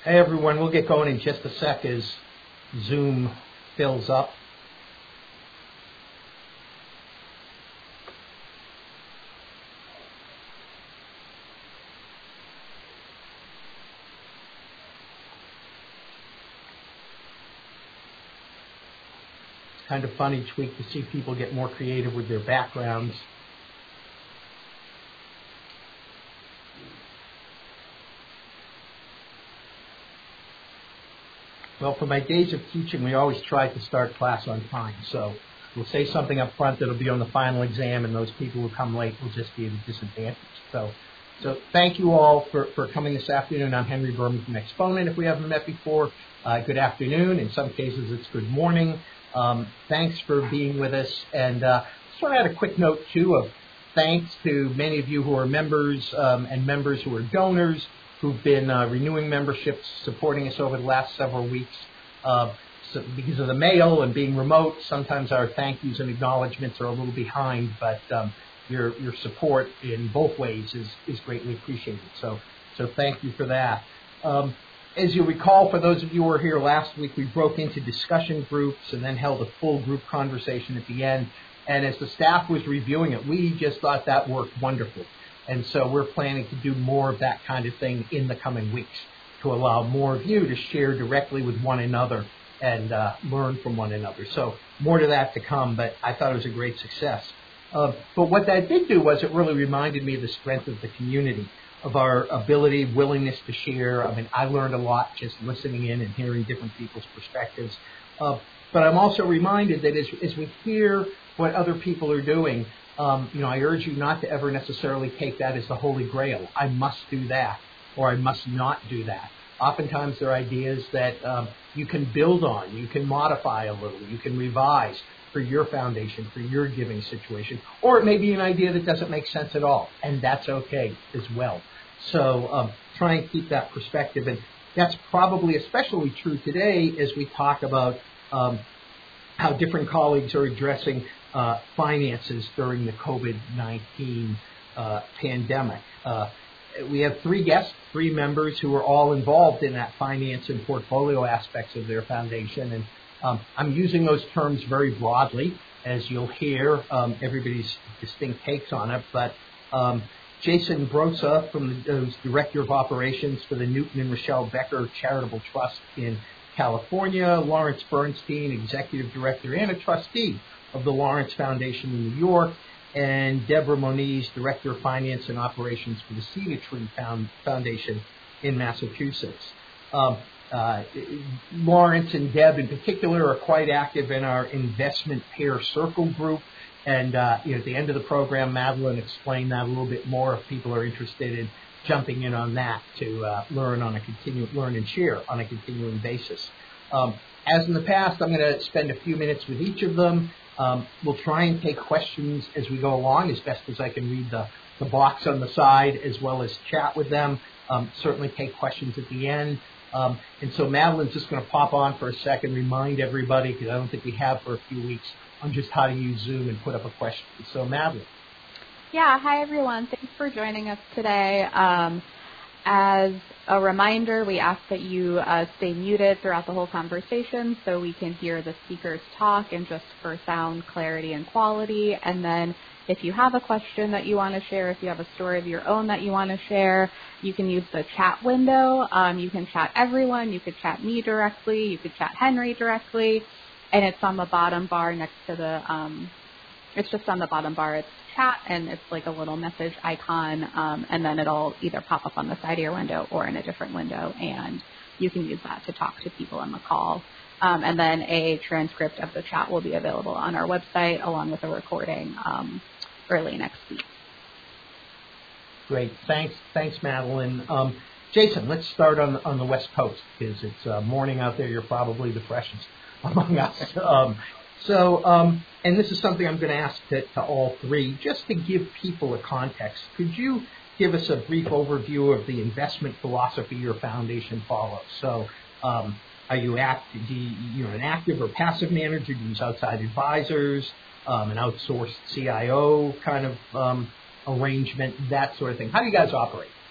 Hey everyone, we'll get going in just a sec as Zoom fills up. It's kind of fun each week to see people get more creative with their backgrounds. Well, for my days of teaching, we always try to start class on time. So we'll say something up front that'll be on the final exam, and those people who come late will just be at a disadvantage. So thank you all for coming this afternoon. I'm Henry Berman from Exponent. If we haven't met before, good afternoon. In some cases, it's good morning. Thanks for being with us. And just want to add a quick note, too, of thanks to many of you who are members and members who are donors, who've been renewing memberships, supporting us over the last several weeks. So because of the mail and being remote, sometimes our thank yous and acknowledgments are a little behind, but your support in both ways is greatly appreciated. So thank you for that. As you recall, for those of you who were here last week, we broke into discussion groups and then held a full group conversation at the end. And as the staff was reviewing it, we just thought that worked wonderful. And so we're planning to do more of that kind of thing in the coming weeks to allow more of you to share directly with one another and learn from one another. So more to that to come, but I thought it was a great success. But what that did do was it really reminded me of the strength of the community, of our ability, willingness to share. I mean, I learned a lot just listening in and hearing different people's perspectives. But I'm also reminded that as we hear what other people are doing, I urge you not to ever necessarily take that as the Holy Grail. I must do that, or I must not do that. Oftentimes there are ideas that you can build on, you can modify a little, you can revise for your foundation, for your giving situation, or it may be an idea that doesn't make sense at all, and that's okay as well. So try and keep that perspective, and that's probably especially true today as we talk about how different colleagues are addressing finances during the COVID-19 pandemic. We have three guests, three members who are all involved in that finance and portfolio aspects of their foundation. And I'm using those terms very broadly, as you'll hear everybody's distinct takes on it. But Jason Brosa, who's Director of Operations for the Newton and Rochelle Becker Charitable Trust in California, Lawrence Bernstein, Executive Director and a Trustee of the Lawrence Foundation in New York, and Deborah Moniz, Director of Finance and Operations for the Cedar Tree Foundation in Massachusetts. Lawrence and Deb in particular are quite active in our investment pair circle group. And at the end of the program, Madeline explained that a little bit more if people are interested in jumping in on that to learn and share on a continuing basis. As in the past, I'm going to spend a few minutes with each of them. We'll try and take questions as we go along as best as I can read the box on the side, as well as chat with them. Certainly take questions at the end. And so Madeline's just going to pop on for a second, remind everybody, because I don't think we have for a few weeks, on just how to use Zoom and put up a question. So Madeline. Yeah, hi everyone. Thanks for joining us today. As a reminder, we ask that you stay muted throughout the whole conversation so we can hear the speakers talk and just for sound clarity and quality. And then if you have a question that you want to share, if you have a story of your own that you want to share, you can use the chat window. You can chat everyone. You could chat me directly. You could chat Henry directly. And it's on the bottom bar next to the, it's just on the bottom bar. It's chat, and it's like a little message icon, and then it'll either pop up on the side of your window or in a different window, and you can use that to talk to people on the call. And then a transcript of the chat will be available on our website along with a recording early next week. Great. Thanks, Madeline. Jason, let's start on the West Coast, because it's morning out there. You're probably the freshest among us. And this is something I'm going to ask to all three, just to give people a context. Could you give us a brief overview of the investment philosophy your foundation follows? So, are you an active or passive manager? Do you use outside advisors, an outsourced CIO kind of arrangement, that sort of thing? How do you guys operate?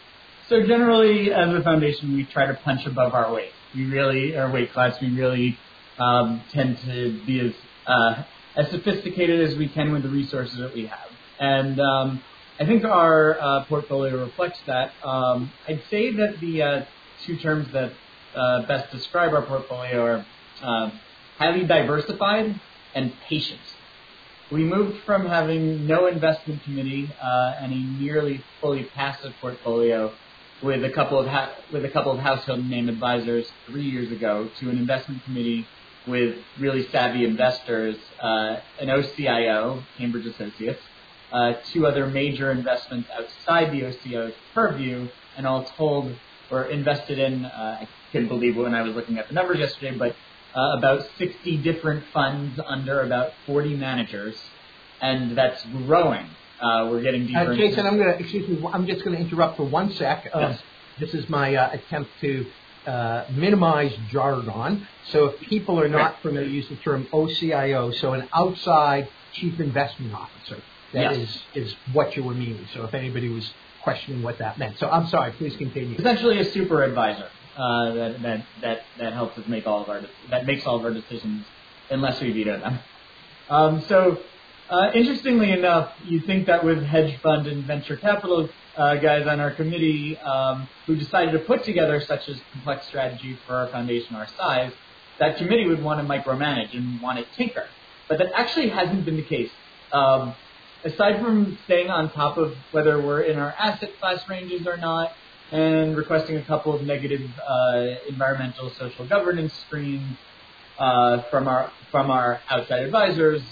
So generally, as a foundation, we try to punch above our weight. Our weight class. We really tend to be as sophisticated as we can with the resources that we have. And I think our portfolio reflects that. I'd say that the two terms that best describe our portfolio are highly diversified and patient. We moved from having no investment committee and a nearly fully passive portfolio with a couple of household name advisors 3 years ago to an investment committee with really savvy investors, an OCIO, Cambridge Associates, two other major investments outside the OCIO's purview, and all told were invested in, I couldn't believe it when I was looking at the numbers yesterday, but about 60 different funds under about 40 managers, and that's growing. We're getting deeper. Jason, I'm just going to interrupt for 1 sec. Yes. This is my attempt to minimize jargon. So if people are not familiar, use the term OCIO, so an outside chief investment officer. That is what you were meaning. So if anybody was questioning what that meant. So I'm sorry, please continue. Essentially a super advisor that helps us make all of our decisions unless we veto them. Interestingly enough, you think that with hedge fund and venture capital guys on our committee who decided to put together such a complex strategy for our foundation our size, that committee would want to micromanage and want to tinker. But that actually hasn't been the case. Aside from staying on top of whether we're in our asset class ranges or not, and requesting a couple of negative environmental social governance screens from our outside advisors,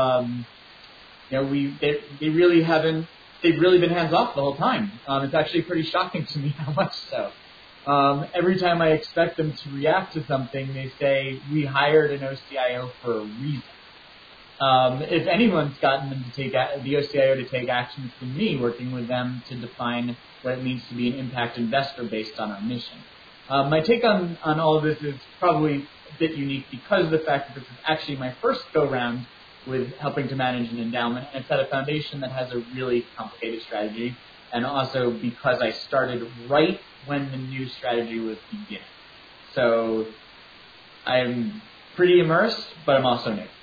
they've really been hands off the whole time. It's actually pretty shocking to me how much so. Every time I expect them to react to something, they say, we hired an OCIO for a reason. If anyone's gotten them to take the OCIO to take action, it's been me working with them to define what it means to be an impact investor based on our mission. My take on all of this is probably a bit unique because of the fact that this is actually my first go-round with helping to manage an endowment, and it's at a foundation that has a really complicated strategy, and also because I started right when the new strategy was beginning. So I'm pretty immersed, but I'm also new.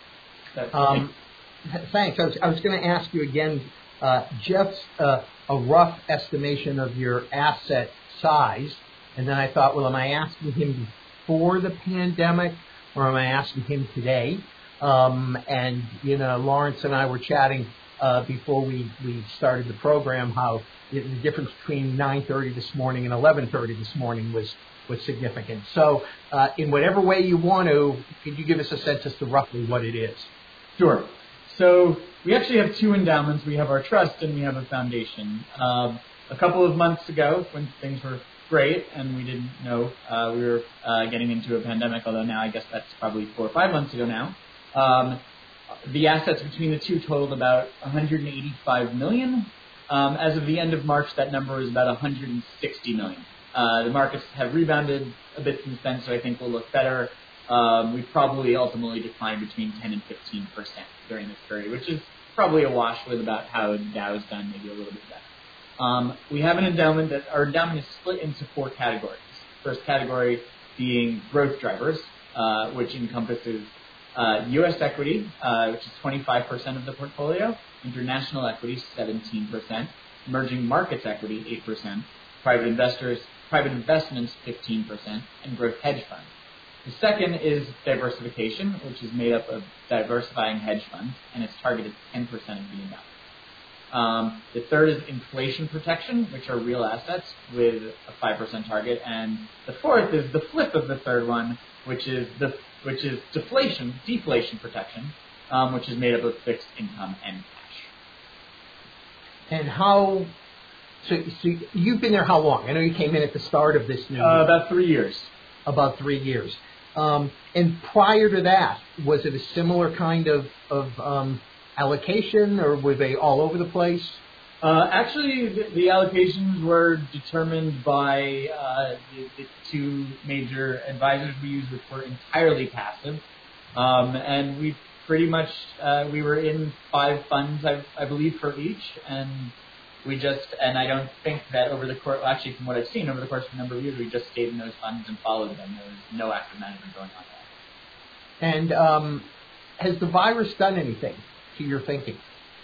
Thanks. I was going to ask you again, Jeff's a rough estimation of your asset size, and then I thought, well, am I asking him before the pandemic, or am I asking him today? And Lawrence and I were chatting before we started the program how the difference between 9:30 this morning and 11:30 this morning was significant. So, in whatever way you want to, could you give us a sense as to roughly what it is? Sure. So we actually have two endowments. We have our trust and we have a foundation. A couple of months ago, when things were great and we didn't know we were getting into a pandemic, although now I guess that's probably 4 or 5 months ago now, the assets between the two totaled about $185 million. As of the end of March, that number is about $160 million. The markets have rebounded a bit since then, so I think we'll look better. We probably ultimately declined between 10 and 15% during this period, which is probably a wash with about how the Dow's done, maybe a little bit better. We have an endowment our endowment is split into 4 categories. First category being growth drivers, which encompasses U.S. equity, which is 25% of the portfolio, international equity, 17%, emerging markets equity, 8%, private investments, 15%, and growth hedge funds. The second is diversification, which is made up of diversifying hedge funds, and it's targeted 10% of the endowment. The third is inflation protection, which are real assets with a 5% target, and the fourth is the flip of the third one, which is deflation protection, which is made up of fixed income and cash. And how? So you've been there how long? I know you came in at the start of this new year. About 3 years. About 3 years. And prior to that, was it a similar kind of allocation, or were they all over the place? Actually, the allocations were determined by the two major advisors we use, which were entirely passive. And we pretty much, we were in 5 funds, I believe, for each. And and I don't think that over the course, actually from what I've seen over the course of a number of years, we just stayed in those funds and followed them. There was no active management going on there. And has the virus done anything to your thinking?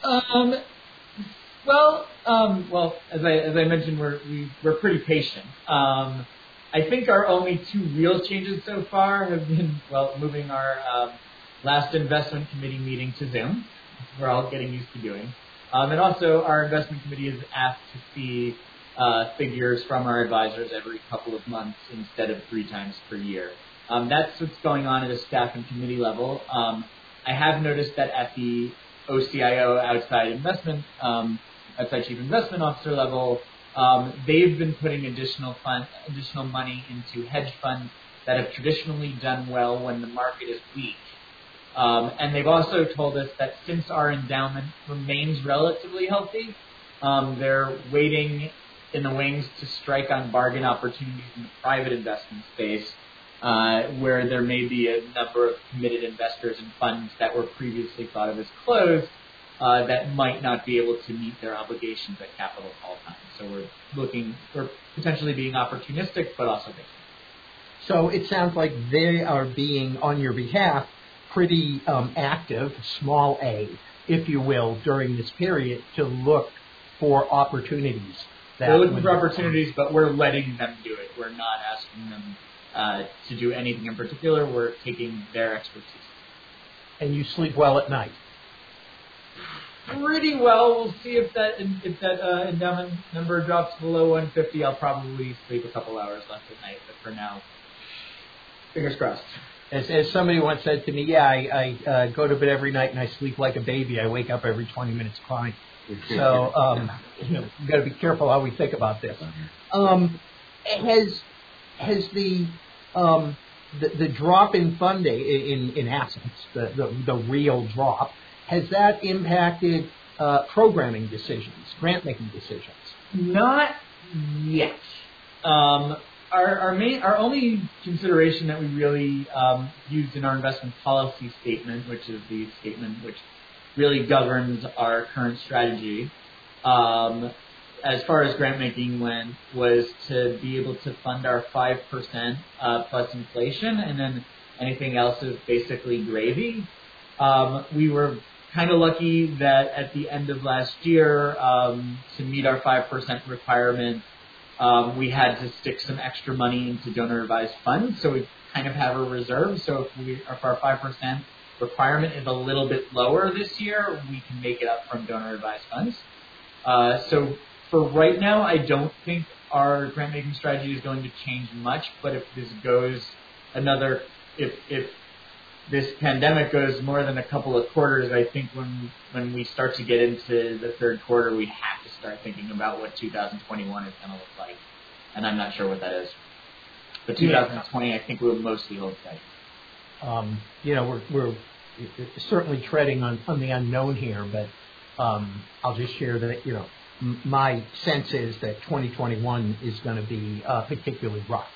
Well, as I mentioned, we're pretty patient. I think our only two real changes so far have been, moving our last investment committee meeting to Zoom. We're all getting used to doing. And also, our investment committee is asked to see figures from our advisors every couple of months instead of 3 times per year. That's what's going on at a staff and committee level. I have noticed that at the OCIO outside chief investment officer level, they've been putting additional money into hedge funds that have traditionally done well when the market is weak. And they've also told us that since our endowment remains relatively healthy, they're waiting in the wings to strike on bargain opportunities in the private investment space, where there may be a number of committed investors in funds that were previously thought of as closed that might not be able to meet their obligations at capital call time. So we're potentially being opportunistic, but also patient. So it sounds like they are being, on your behalf, pretty active, small a, if you will, during this period to look for opportunities. They're looking for opportunities, but we're letting them do it. We're not asking them to do anything in particular. We're taking their expertise. And you sleep well at night? Pretty well. We'll see if that endowment number drops below 150. I'll probably sleep a couple hours left at night, but for now, fingers crossed. As somebody once said to me, I go to bed every night and I sleep like a baby. I wake up every 20 minutes crying. So we've got to be careful how we think about this. Has the drop in funding, in essence, the real drop, has that impacted programming decisions, grant making decisions? Not yet. Our only consideration that we really used in our investment policy statement, which is the statement which really governs our current strategy, as far as grant making went, was to be able to fund our 5% plus inflation, and then anything else is basically gravy. We were kind of lucky that at the end of last year, to meet our 5% requirement, we had to stick some extra money into donor-advised funds, so we kind of have a reserve. So if our 5% requirement is a little bit lower this year, we can make it up from donor-advised funds. So for right now, I don't think our grant-making strategy is going to change much, but if this goes if this pandemic goes more than a couple of quarters, I think when we start to get into the third quarter, we have to start thinking about what 2021 is going to look like. And I'm not sure what that is. But 2020, I think we'll mostly hold tight. We're certainly treading on the unknown here, but I'll just share that, my sense is that 2021 is going to be particularly rough.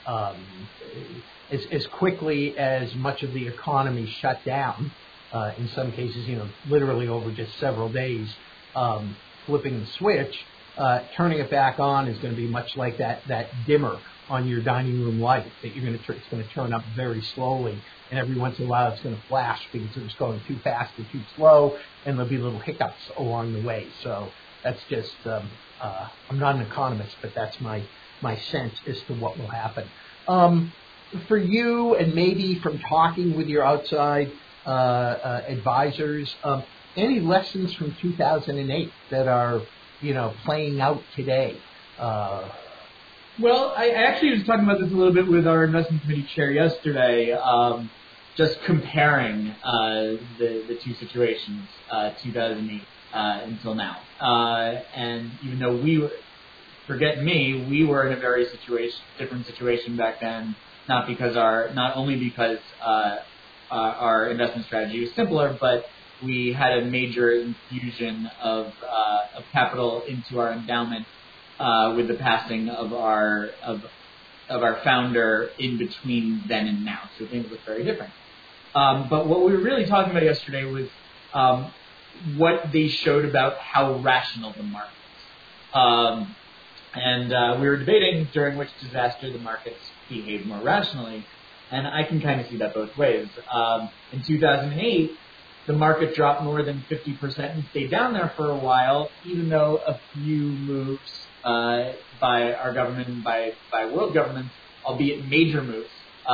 As quickly as much of the economy shut down, in some cases, literally over just several days, flipping the switch, turning it back on is going to be much like that dimmer on your dining room light that it's going to turn up very slowly, and every once in a while it's going to flash because it's going too fast or too slow, and there'll be little hiccups along the way. So that's just I'm not an economist, but that's my sense as to what will happen. For you, and maybe from talking with your outside advisors, any lessons from 2008 that are playing out today? Well, I actually was talking about this a little bit with our investment committee chair yesterday, just comparing the two situations, 2008 until now. And even though we were in a very different situation back then, not only because our investment strategy was simpler, but we had a major infusion of capital into our endowment with the passing of our founder in between then and now. So things look very different. But what we were really talking about yesterday was what they showed about how rational the market is. And we were debating during which disaster the markets behaved more rationally. And I can kind of see that both ways. In 2008, the market dropped more than 50% and stayed down there for a while, even though a few moves by our government and by world governments, albeit major moves,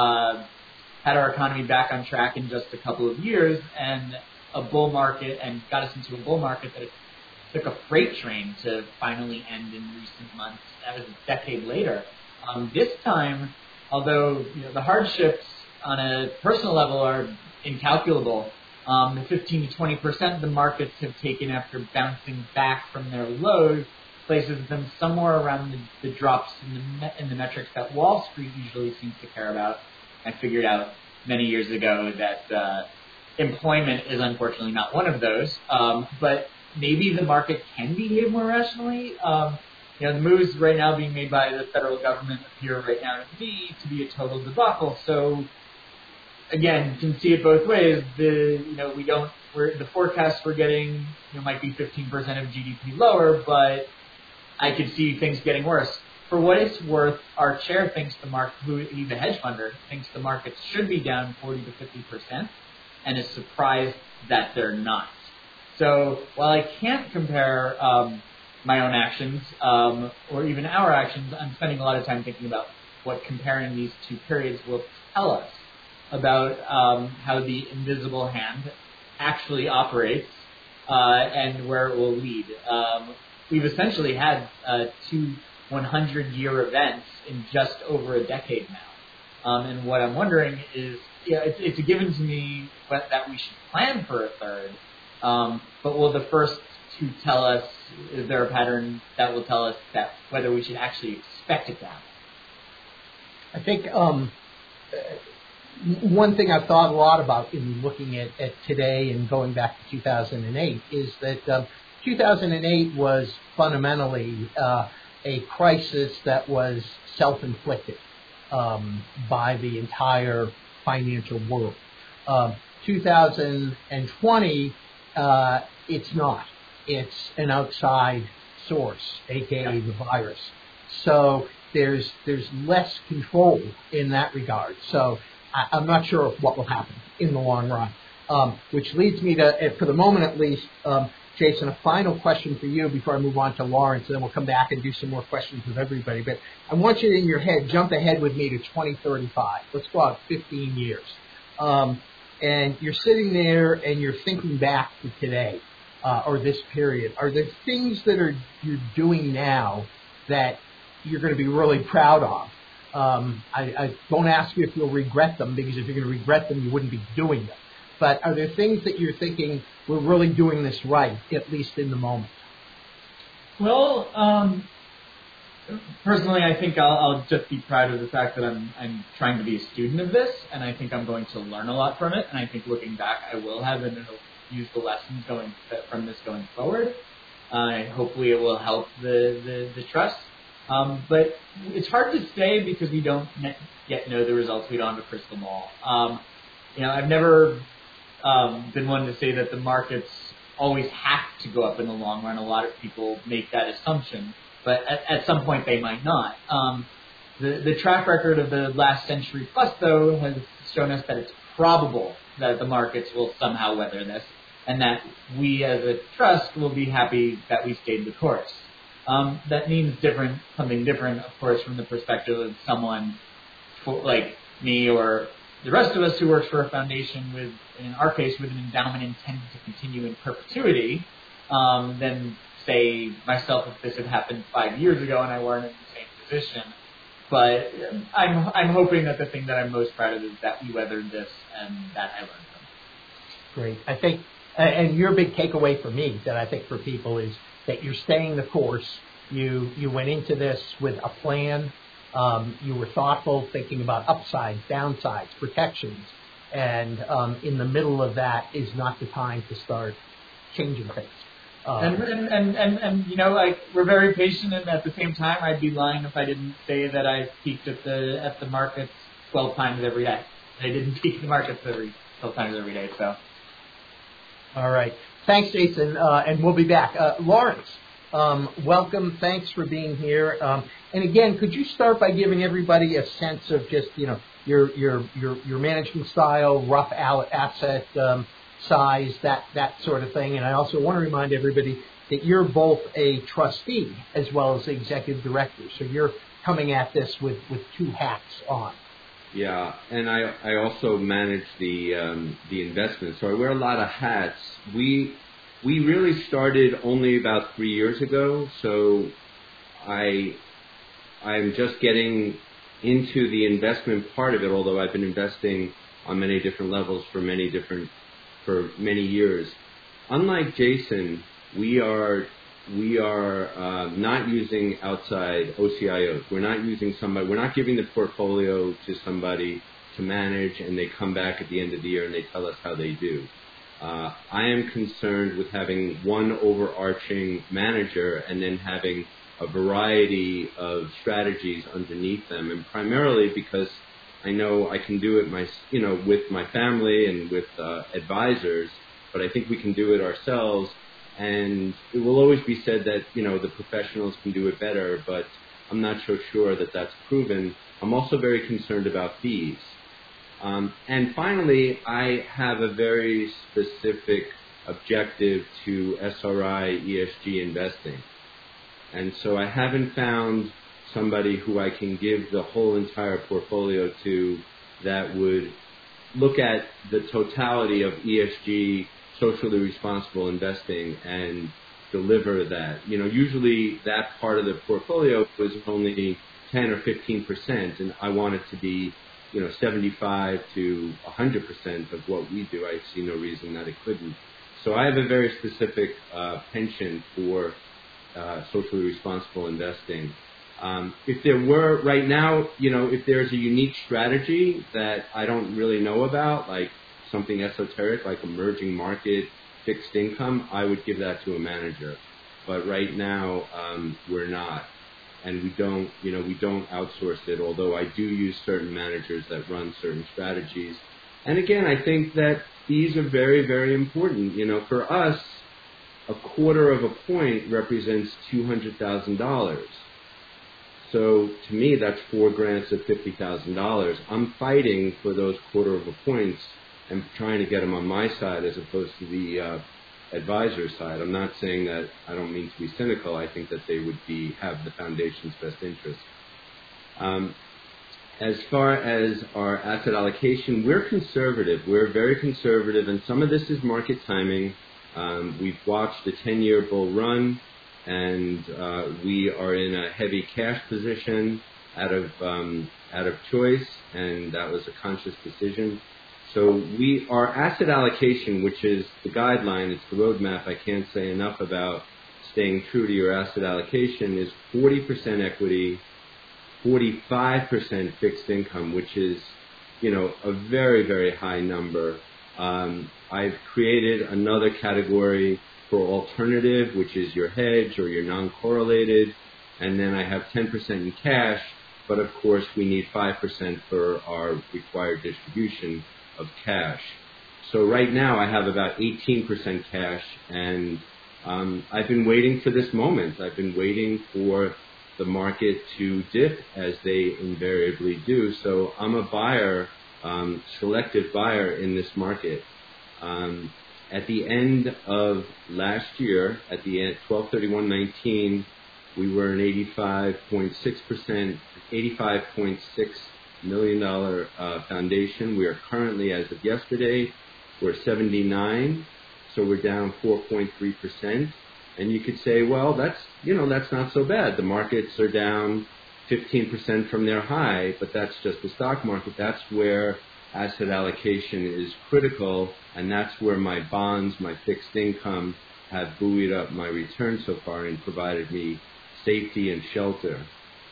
had our economy back on track in just a couple of years, and a bull market, and got us into a bull market that it took a freight train to finally end in recent months. That was a decade later. This time, although the hardships on a personal level are incalculable, the 15 to 20% the markets have taken after bouncing back from their lows places them somewhere around the drops in the metrics that Wall Street usually seems to care about. I figured out many years ago that employment is unfortunately not one of those, but maybe the market can behave more rationally. The moves right now being made by the federal government appear right now to me to be a total debacle. So again, you can see it both ways. The forecast we're getting might be 15% of GDP lower, but I could see things getting worse. For what it's worth, our chair thinks he's a hedge funder, thinks the markets should be down 40 to 50%, and is surprised that they're not. So while I can't compare my own actions or even our actions, I'm spending a lot of time thinking about what comparing these two periods will tell us about how the invisible hand actually operates and where it will lead. We've essentially had two 100-year events in just over a decade now. And what I'm wondering is, it's a given to me that we should plan for a third, but will the first two tell us, is there a pattern that will tell us that whether we should actually expect it to happen? I think one thing I've thought a lot about in looking at today and going back to 2008 is that 2008 was fundamentally a crisis that was self-inflicted by the entire financial world. 2020, it's not. It's an outside source, aka the virus. So there's less control in that regard. So I'm not sure what will happen in the long run. Which leads me to, for the moment at least, Jason, a final question for you before I move on to Lawrence, and then we'll come back and do some more questions with everybody. But I want you to, in your head, jump ahead with me to 2035. Let's go out 15 years. And you're sitting there and you're thinking back to today or this period. Are there things that you're doing now that you're going to be really proud of? I don't ask you if you'll regret them, because if you're going to regret them, you wouldn't be doing them. But are there things that you're thinking, we're really doing this right, at least in the moment? Well, personally, I think I'll just be proud of the fact that I'm trying to be a student of this, and I think I'm going to learn a lot from it. And I think looking back, I will have, and it'll use the lessons from this going forward. Hopefully, it will help the trust. But it's hard to say because we don't yet know the results. We don't have a crystal ball. I've never been one to say that the markets always have to go up in the long run. A lot of people make that assumption, but at some point they might not. The track record of the last century plus, though, has shown us that it's probable that the markets will somehow weather this, and that we as a trust will be happy that we stayed the course. That means something different, of course, from the perspective of someone like me or the rest of us who works for a foundation with, in our case, with an endowment intended to continue in perpetuity, than, say, myself if this had happened 5 years ago and I weren't in the same position. But I'm hoping that the thing that I'm most proud of is that we weathered this and that I learned from it. Great. I think, and your big takeaway for me that I think for people is that you're staying the course. You went into this with a plan. You were thoughtful, thinking about upsides, downsides, protections, and in the middle of that is not the time to start changing things. We're very patient, and at the same time, I'd be lying if I didn't say that I peaked at the markets 12 times every day. I didn't peak the markets 12 times every day. So, all right, thanks, Jason, and we'll be back. Lawrence, Welcome. Thanks for being here. And again, could you start by giving everybody a sense of just, your management style, rough asset size, that sort of thing. And I also want to remind everybody that you're both a trustee as well as executive director. So you're coming at this with two hats on. Yeah, and I also manage the investment, so I wear a lot of hats. We really started only about 3 years ago, so I'm just getting into the investment part of it. Although I've been investing on many different levels for many years. Unlike Jason, we are not using outside OCIOs. We're not using somebody. We're not giving the portfolio to somebody to manage, and they come back at the end of the year and they tell us how they do. I am concerned with having one overarching manager and then having a variety of strategies underneath them, and primarily because I know I can do it with my family and with advisors, but I think we can do it ourselves. And it will always be said that, the professionals can do it better, but I'm not so sure that that's proven. I'm also very concerned about fees. And finally, I have a very specific objective to SRI ESG investing. And so I haven't found somebody who I can give the whole entire portfolio to that would look at the totality of ESG, socially responsible investing, and deliver that. Usually that part of the portfolio was only 10 or 15%, and I want it to be, 75 to 100% of what we do. I see no reason that it couldn't. So I have a very specific penchant for socially responsible investing. If there were right now, if there's a unique strategy that I don't really know about, like something esoteric like emerging market fixed income, I would give that to a manager. But right now, we're not. And we don't outsource it, although I do use certain managers that run certain strategies. And again, I think that these are very, very important. For us, a quarter of a point represents $200,000. So to me, that's 4 grants of $50,000. I'm fighting for those quarter of a points and trying to get them on my side as opposed to the advisor side. I'm not saying that, I don't mean to be cynical. I think that they would have the foundation's best interest. As far as our asset allocation, we're conservative. We're very conservative, and some of this is market timing. We've watched a 10-year bull run, and we are in a heavy cash position out of choice, and that was a conscious decision. So our asset allocation, which is the guideline, it's the roadmap, I can't say enough about staying true to your asset allocation, is 40% equity, 45% fixed income, which is, a very, very high number. I've created another category for alternative, which is your hedge or your non-correlated, and then I have 10% in cash, but of course we need 5% for our required distribution of cash. So right now I have about 18% cash, and I've been waiting for this moment. I've been waiting for the market to dip as they invariably do. So I'm a buyer, selective buyer in this market. At the end of last year, at the end 12/31/19, we were an 85.6 $million foundation. We are currently, as of yesterday, we're 79, so we're down 4.3%. And you could say, well, that's not so bad. The markets are down 15% from their high, but that's just the stock market. That's where asset allocation is critical, and that's where my bonds, my fixed income, have buoyed up my return so far and provided me safety and shelter.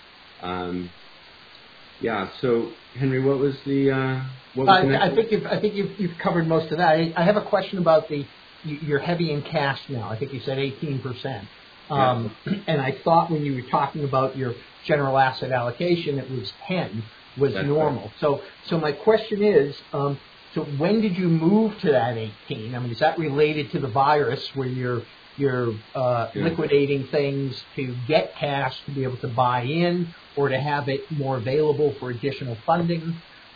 So Henry, what was the next? I think you've covered most of that. I have a question about you're heavy in cash now. I think you said 18%. And I thought when you were talking about your general asset allocation, it was 10 was That's normal. Right. So my question is, so when did you move to that 18? I mean, is that related to the virus where you're you're liquidating things to get cash to be able to buy in or to have it more available for additional funding.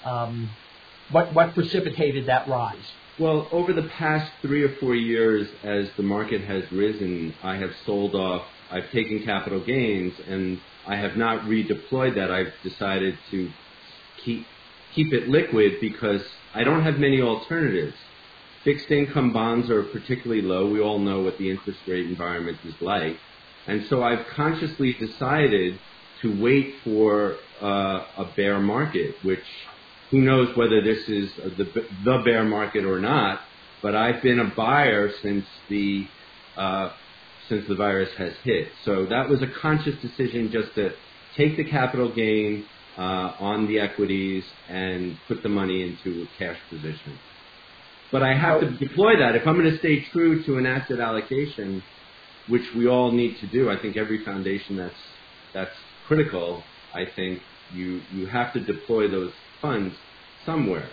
What precipitated that rise? Well, over the past 3 or 4 years, as the market has risen, I have sold off. I've taken capital gains, and I have not redeployed that. I've decided to keep it liquid because I don't have many alternatives. Fixed income bonds are particularly low. We all know what the interest rate environment is like. And so I've consciously decided to wait for a bear market, which who knows whether this is the bear market or not, but I've been a buyer since the virus has hit. So that was a conscious decision just to take the capital gain on the equities and put the money into a cash position. But I have to deploy that. If I'm going to stay true to an asset allocation, which we all need to do, I think every foundation that's critical, I think you have to deploy those funds somewhere.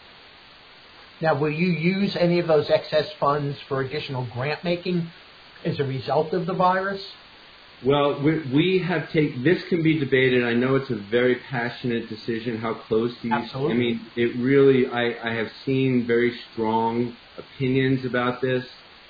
Now, will you use any of those excess funds for additional grant making as a result of the virus? Well, we have this can be debated. I know it's a very passionate decision, how close these... Absolutely. I mean, it really, I have seen very strong opinions about this.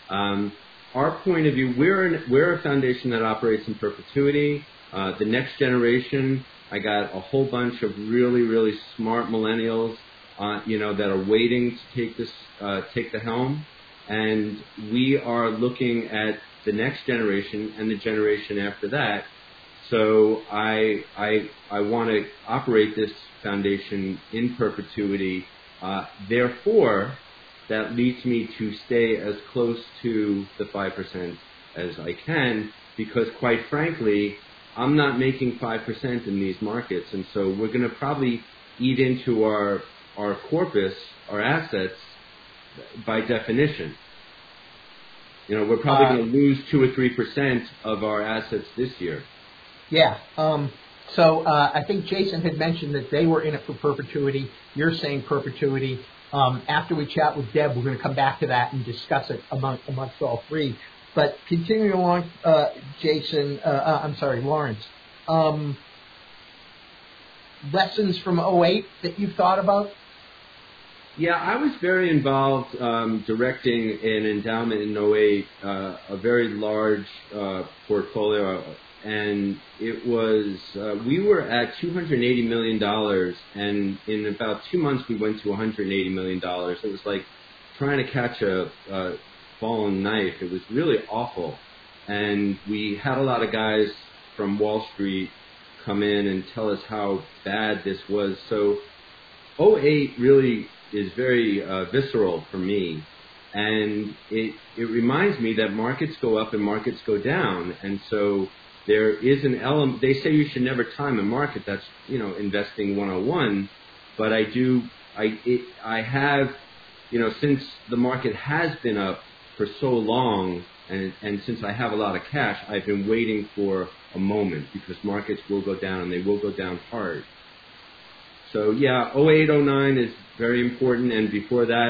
Our point of view, we're a foundation that operates in perpetuity. The next generation, I got a whole bunch of really, really smart millennials, that are waiting to take the helm. And we are looking at the next generation and the generation after that. So I want to operate this foundation in perpetuity. Therefore, that leads me to stay as close to the 5% as I can, because quite frankly, I'm not making 5% in these markets. And so we're going to probably eat into our corpus, our assets, by definition. We're probably going to lose 2 or 3% of our assets this year. Yeah. So I think Jason had mentioned that they were in it for perpetuity. You're saying perpetuity. After we chat with Deb, we're going to come back to that and discuss it amongst all three. But continuing along, Lawrence, lessons from 2008 that you've thought about? Yeah, I was very involved directing an endowment in 2008, a very large portfolio, and it was, we were at $280 million, and in about 2 months we went to $180 million. It was like trying to catch a fallen knife. It was really awful. And we had a lot of guys from Wall Street come in and tell us how bad this was. So 2008 really is very visceral for me. And it reminds me that markets go up and markets go down. And so there is an element. They say you should never time a market. That's, investing 101. But I have, since the market has been up for so long, and since I have a lot of cash, I've been waiting for a moment, because markets will go down, and they will go down hard. So, yeah, 2008, 2009 is very important, and before that,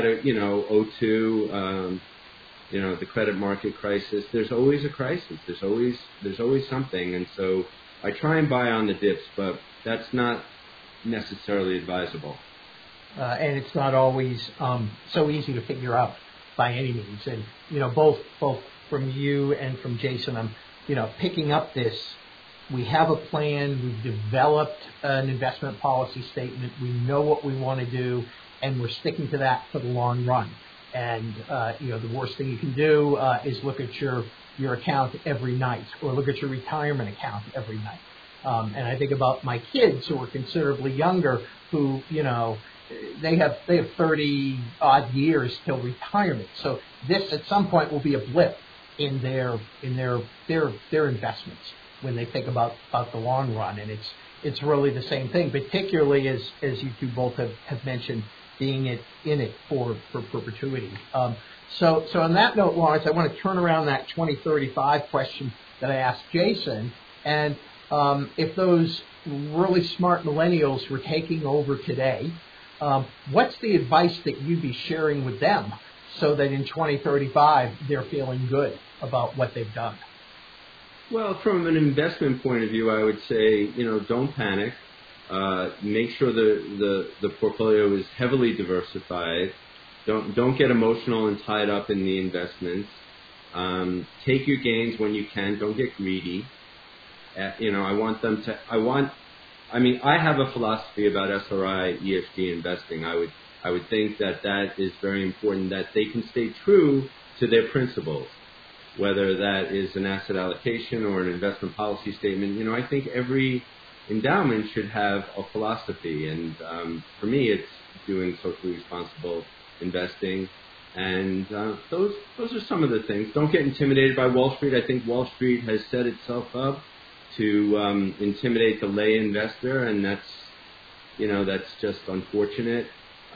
2002, the credit market crisis. There's always a crisis. There's always something, and so I try and buy on the dips, but that's not necessarily advisable. And it's not always so easy to figure out by any means. And, both from you and from Jason, I'm, picking up this. We have a plan. We've developed an investment policy statement. We know what we want to do, and we're sticking to that for the long run. And, the worst thing you can do is look at your account every night, or look at your retirement account every night. And I think about my kids who are considerably younger, who, they have 30 odd years till retirement. So this at some point will be a blip in their investments when they think about the long run. And it's really the same thing, particularly as you two both have mentioned, being in it for perpetuity. So on that note, Lawrence, I want to turn around that 2035 question that I asked Jason, and if those really smart millennials were taking over today, what's the advice that you'd be sharing with them so that in 2035 they're feeling good about what they've done? Well, from an investment point of view, I would say, don't panic. Make sure the portfolio is heavily diversified. Don't get emotional and tied up in the investments. Take your gains when you can. Don't get greedy. I have a philosophy about SRI ESG investing. I would think that is very important, that they can stay true to their principles, whether that is an asset allocation or an investment policy statement. I think every endowment should have a philosophy, and for me, it's doing socially responsible investing. And those are some of the things. Don't get intimidated by Wall Street. I think Wall Street has set itself up to intimidate the lay investor, and that's just unfortunate.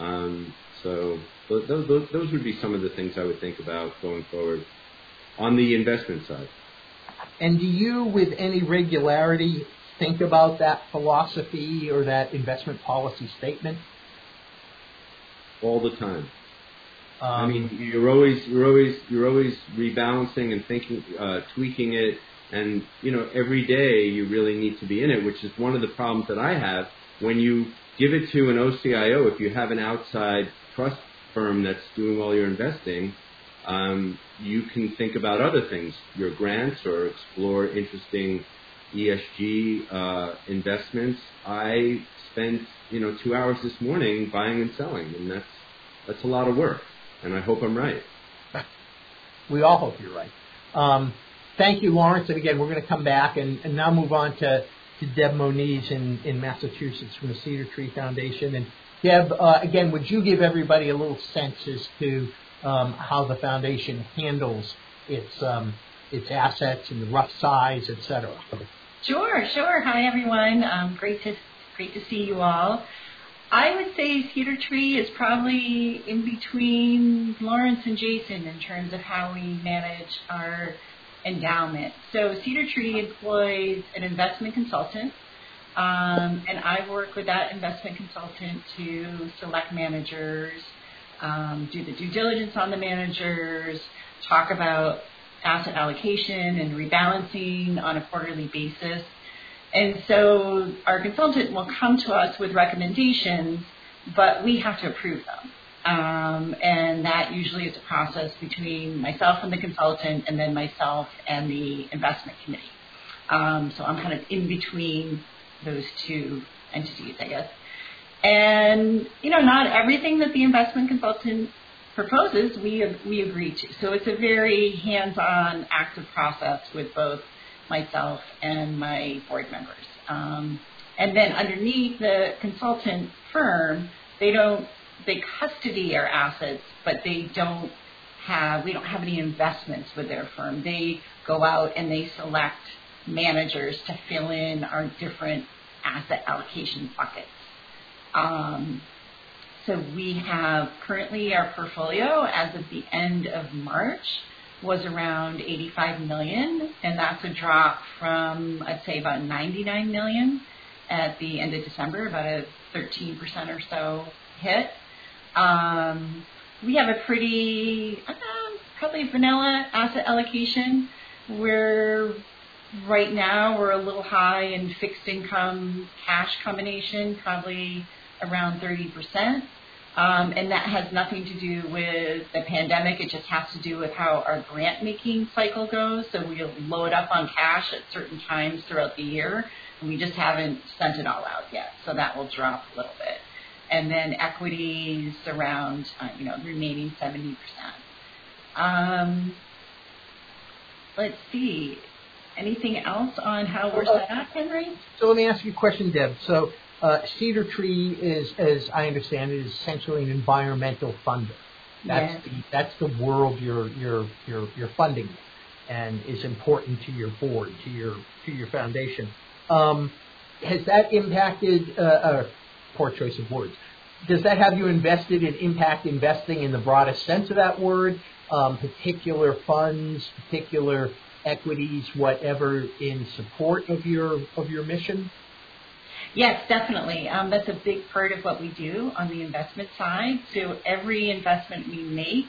So those would be some of the things I would think about going forward on the investment side. And do you, with any regularity, think about that philosophy or that investment policy statement? All the time. You're always rebalancing and thinking, tweaking it, and every day you really need to be in it, which is one of the problems that I have. When you give it to an OCIO, if you have an outside trust firm that's doing all your investing, you can think about other things, your grants, or explore interesting ESG investments. I spent 2 hours this morning buying and selling, and that's a lot of work. And I hope I'm right. We all hope you're right. Thank you, Lawrence. And again, we're going to come back and now move on to Deb Moniz in Massachusetts from the Cedar Tree Foundation. And Deb, again, would you give everybody a little sense as to how the foundation handles its assets and the rough size, et cetera? Sure. Hi, everyone. Great to see you all. I would say Cedar Tree is probably in between Lawrence and Jason in terms of how we manage our endowment. So Cedar Tree employs an investment consultant, and I work with that investment consultant to select managers, do the due diligence on the managers, talk about asset allocation and rebalancing on a quarterly basis. And so our consultant will come to us with recommendations, but we have to approve them. And that usually is a process between myself and the consultant, and then myself and the investment committee. So I'm kind of in between those two entities, I guess. And, not everything that the investment consultant proposes we agree to. So it's a very hands-on, active process with both myself and my board members. And then underneath the consultant firm, they custody our assets, but we don't have any investments with their firm. They go out and they select managers to fill in our different asset allocation buckets. So we have currently our portfolio as of the end of March was around $85 million, and that's a drop from, I'd say, about $99 million at the end of December, about a 13% or so hit. We have a pretty, probably vanilla asset allocation where right now we're a little high in fixed income cash combination, probably around 30%. And that has nothing to do with the pandemic. It just has to do with how our grant-making cycle goes. So we'll load up on cash at certain times throughout the year, and we just haven't sent it all out yet. So that will drop a little bit. And then equities around, the remaining 70%. Let's see. Anything else on how we're set up, Henry? So let me ask you a question, Deb. So Cedar Tree is, as I understand it, is essentially an environmental funder. That's the world you're funding, and is important to your board, to your foundation. Has that impacted? Poor choice of words. Does that have you invested in impact investing in the broadest sense of that word? Particular funds, particular equities, whatever, in support of your mission? Yes, definitely. That's a big part of what we do on the investment side. So every investment we make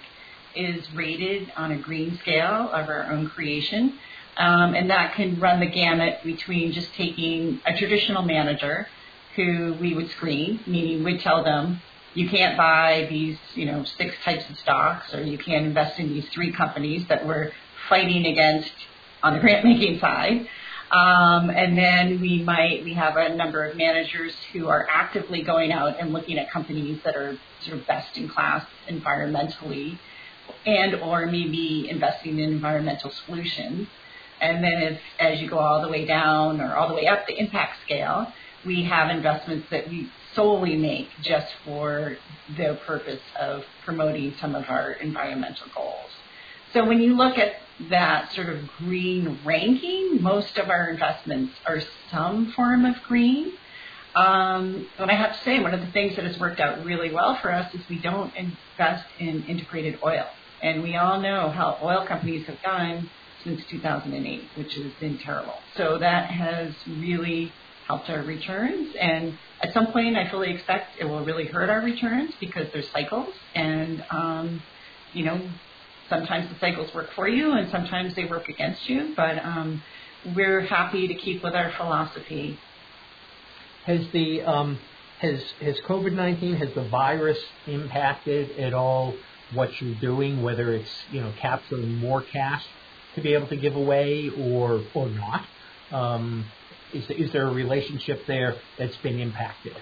is rated on a green scale of our own creation. And that can run the gamut between just taking a traditional manager who we would screen, meaning we'd tell them, you can't buy these, 6 types of stocks, or you can't invest in these 3 companies that we're fighting against on the grant-making side. And then we have a number of managers who are actively going out and looking at companies that are sort of best in class environmentally, and or maybe investing in environmental solutions. And then as you go all the way down or all the way up the impact scale, we have investments that we solely make just for the purpose of promoting some of our environmental goals. So when you look at that sort of green ranking, most of our investments are some form of green. But I have to say, one of the things that has worked out really well for us is we don't invest in integrated oil. And we all know how oil companies have done since 2008, which has been terrible. So that has really helped our returns. And at some point, I fully expect it will really hurt our returns because there's cycles. And, sometimes the cycles work for you and sometimes they work against you. But we're happy to keep with our philosophy. Has COVID-19, has the virus impacted at all what you're doing, whether it's, capturing more cash to be able to give away or not? Is there a relationship there that's been impacted?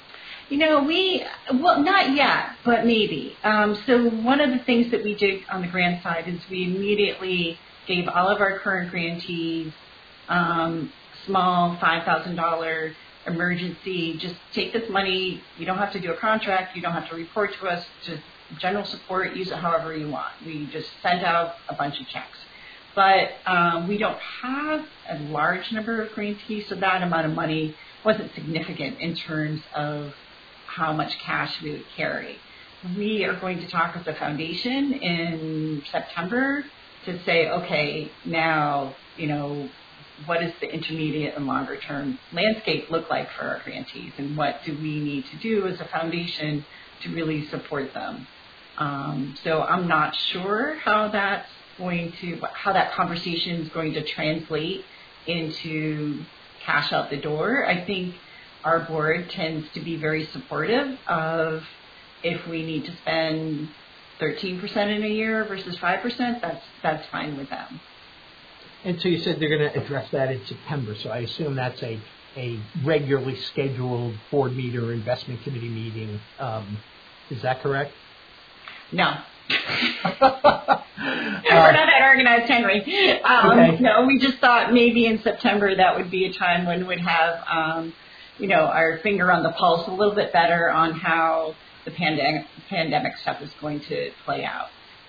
Not yet, but maybe. So one of the things that we did on the grant side is we immediately gave all of our current grantees small $5,000 emergency, just take this money. You don't have to do a contract. You don't have to report to us. Just general support, use it however you want. We just sent out a bunch of checks. But we don't have a large number of grantees, so that amount of money wasn't significant in terms of how much cash we would carry. We are going to talk with the foundation in September to say, okay, now, what does the intermediate and longer term landscape look like for our grantees, and what do we need to do as a foundation to really support them? So I'm not sure how that conversation is going to translate into cash out the door. I think our board tends to be very supportive of if we need to spend 13% in a year versus 5%, that's fine with them. And so you said they're going to address that in September. So I assume that's a regularly scheduled board meeting or investment committee meeting. Is that correct? No. We're not that organized, Henry. Okay. No, we just thought maybe in September that would be a time when we'd have, our finger on the pulse a little bit better on how the pandemic stuff is going to play out.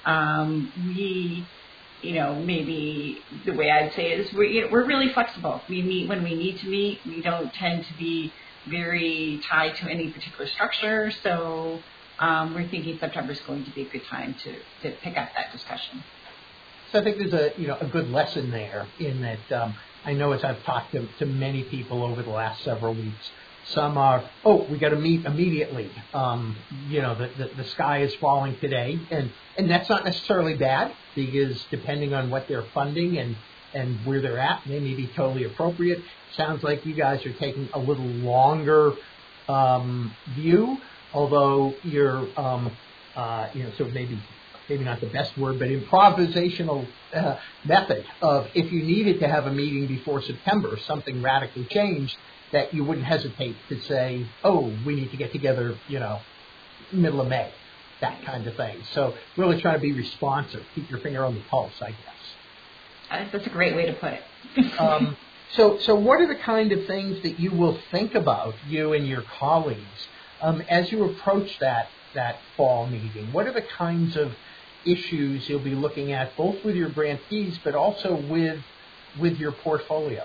Maybe the way I'd say it is we're really flexible. We meet when we need to meet. We don't tend to be very tied to any particular structure. So we're thinking September is going to be a good time to pick up that discussion. So I think there's a good lesson there in that I know as I've talked to many people over the last several weeks, some are, we got to meet immediately. The sky is falling today, and that's not necessarily bad because depending on what they're funding and where they're at, they may be totally appropriate. Sounds like you guys are taking a little longer view, although you're so maybe not the best word, but improvisational method of if you needed to have a meeting before September, something radically changed, that you wouldn't hesitate to say, we need to get together, middle of May, that kind of thing. So really try to be responsive, keep your finger on the pulse, I guess. That's a great way to put it. So what are the kind of things that you will think about, you and your colleagues, as you approach that fall meeting? What are the kinds of issues you'll be looking at, both with your grantees, but also with your portfolio?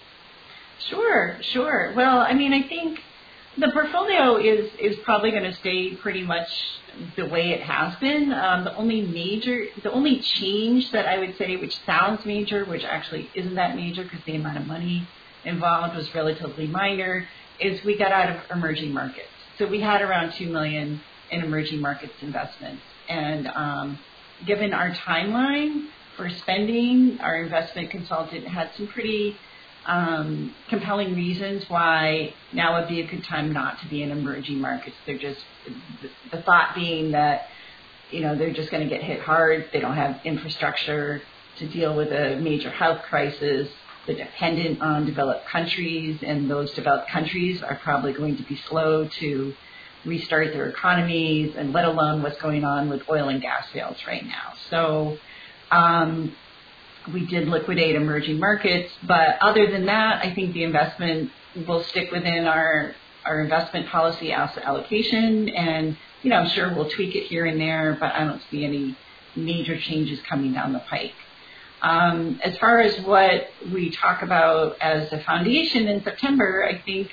Sure. Well, I think the portfolio is probably going to stay pretty much the way it has been. The only change that I would say, which sounds major, which actually isn't that major because the amount of money involved was relatively minor, is we got out of emerging markets. So we had around $2 million in emerging markets investments, and given our timeline for spending, our investment consultant had some pretty compelling reasons why now would be a good time not to be in emerging markets. They're just, the thought being that, they're just going to get hit hard. They don't have infrastructure to deal with a major health crisis. They're dependent on developed countries, and those developed countries are probably going to be slow to restart their economies, and let alone what's going on with oil and gas sales right now. So we did liquidate emerging markets, but other than that, I think the investment will stick within our investment policy asset allocation, and I'm sure we'll tweak it here and there, but I don't see any major changes coming down the pike. As far as what we talk about as a foundation in September, I think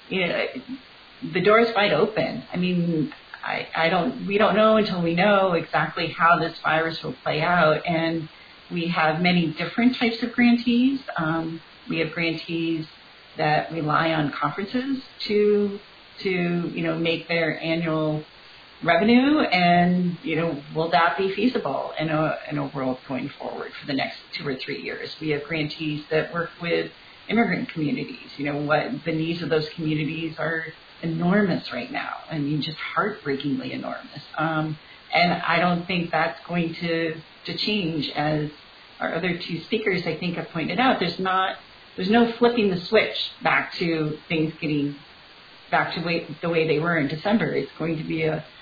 the door is wide open. I mean, we don't know until we know exactly how this virus will play out, and we have many different types of grantees. We have grantees that rely on conferences to make their annual revenue, and will that be feasible in a world going forward for the next 2 or 3 years? We have grantees that work with immigrant communities. What the needs of those communities are enormous right now. I mean, just heartbreakingly enormous. And I don't think that's going to change, as our other two speakers I think have pointed out. There's no flipping the switch back to things getting back to the way they were in December. It's going to be a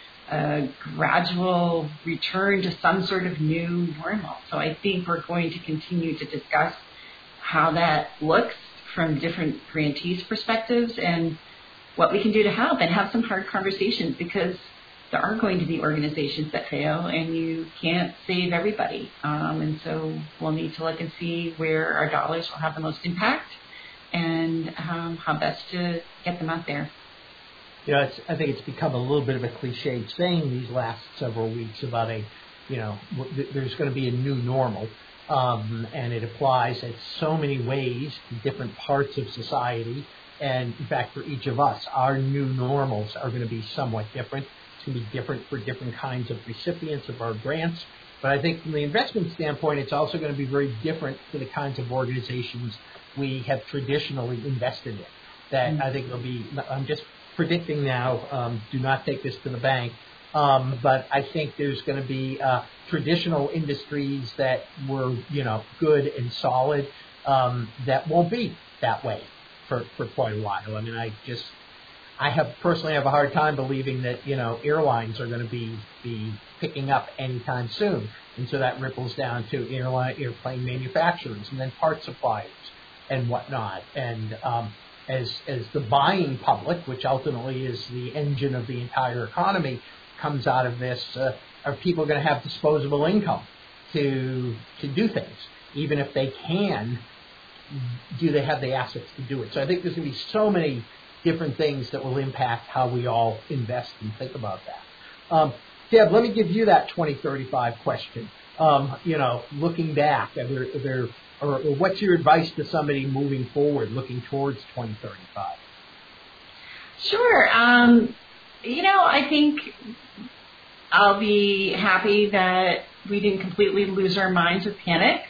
gradual return to some sort of new normal. So I think we're going to continue to discuss how that looks from different grantees' perspectives and what we can do to help, and have some hard conversations, because there are going to be organizations that fail, and you can't save everybody. And so we'll need to look and see where our dollars will have the most impact, and how best to get them out there. I think it's become a little bit of a cliche saying these last several weeks about there's going to be a new normal, and it applies in so many ways to different parts of society. And in fact, for each of us, our new normals are going to be somewhat different. It's going to be different for different kinds of recipients of our grants. But I think from the investment standpoint, it's also going to be very different for the kinds of organizations we have traditionally invested in. That I think there'll be, I'm just predicting now, do not take this to the bank, but I think there's going to be traditional industries that were, good and solid, that won't be that way for quite a while. I mean, I personally have a hard time believing that, airlines are going to be picking up anytime soon. And so that ripples down to airplane manufacturers and then part suppliers and whatnot. And as the buying public, which ultimately is the engine of the entire economy, comes out of this, are people going to have disposable income to do things? Even if they can, do they have the assets to do it? So I think there's going to be so many different things that will impact how we all invest and think about that. Deb, let me give you that 2035 question. Looking back, or what's your advice to somebody moving forward, looking towards 2035? Sure. I think I'll be happy that we didn't completely lose our minds with panic.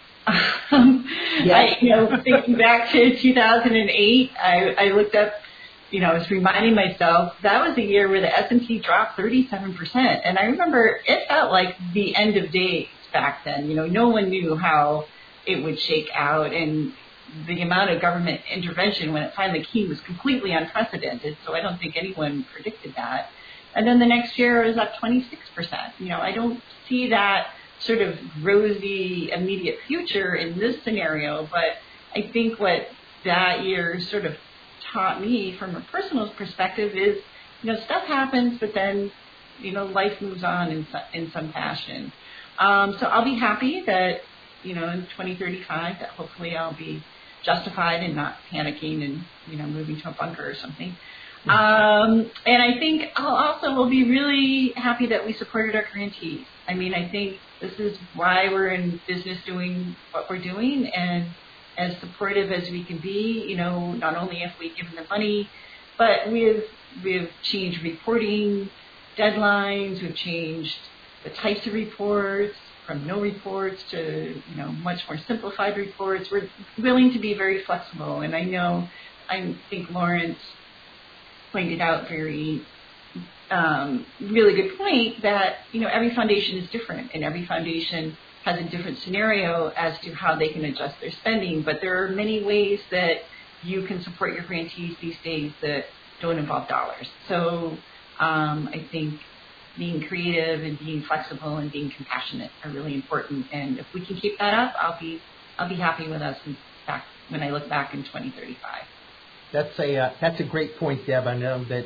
Thinking back to 2008, I looked up, I was reminding myself that was a year where the S&P dropped 37%. And I remember it felt like the end of days back then. No one knew how it would shake out, and the amount of government intervention when it finally came was completely unprecedented. So I don't think anyone predicted that. And then the next year it was up 26%. I don't see that sort of rosy immediate future in this scenario, but I think what that year sort of taught me from a personal perspective is, stuff happens, but then, life moves on in some fashion. So I'll be happy that, in 2035, that hopefully I'll be justified and not panicking and, moving to a bunker or something. And I think I'll also will be really happy that we supported our grantees. I mean, I think this is why we're in business doing what we're doing, and as supportive as we can be, not only have we given them money, but we've changed reporting deadlines, we've changed the types of reports, from no reports to much more simplified reports. We're willing to be very flexible, and I think Lawrence pointed out very really good point that every foundation is different, and every foundation has a different scenario as to how they can adjust their spending. But there are many ways that you can support your grantees these days that don't involve dollars. So I think being creative and being flexible and being compassionate are really important. And if we can keep that up, I'll be happy with us when I look back in 2035. That's a great point, Deb. I know that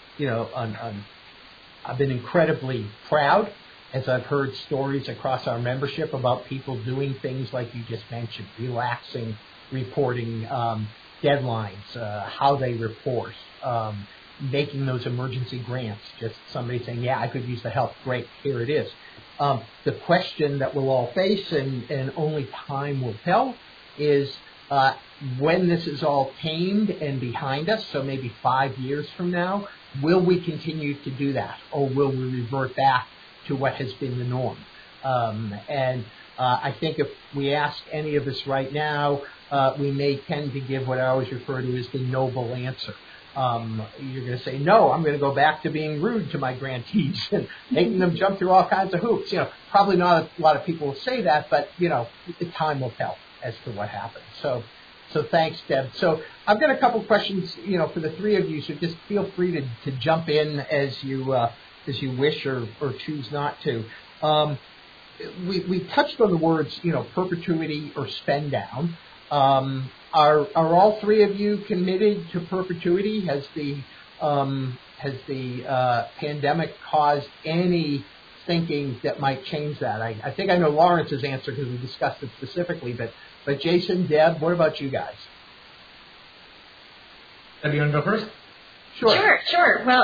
I've been incredibly proud as I've heard stories across our membership about people doing things like you just mentioned, relaxing reporting deadlines, how they report, making those emergency grants. Just somebody saying, yeah, I could use the help. Great, here it is. The question that we'll all face, and only time will tell, is when this is all tamed and behind us, so maybe 5 years from now, will we continue to do that, or will we revert back to what has been the norm? I think if we ask any of us right now, we may tend to give what I always refer to as the noble answer. You're going to say, no, I'm going to go back to being rude to my grantees and making them jump through all kinds of hoops. Probably not a lot of people will say that, but, time will tell as to what happens. So thanks, Deb. So I've got a couple questions, for the three of you, so just feel free to jump in as you wish or choose not to. We touched on the words, perpetuity or spend down. Are all three of you committed to perpetuity? Has the pandemic caused any thinking that might change that? I think I know Lawrence's answer because we discussed it specifically, but Jason, Deb, what about you guys? Deb, you want to go first? Sure. Well,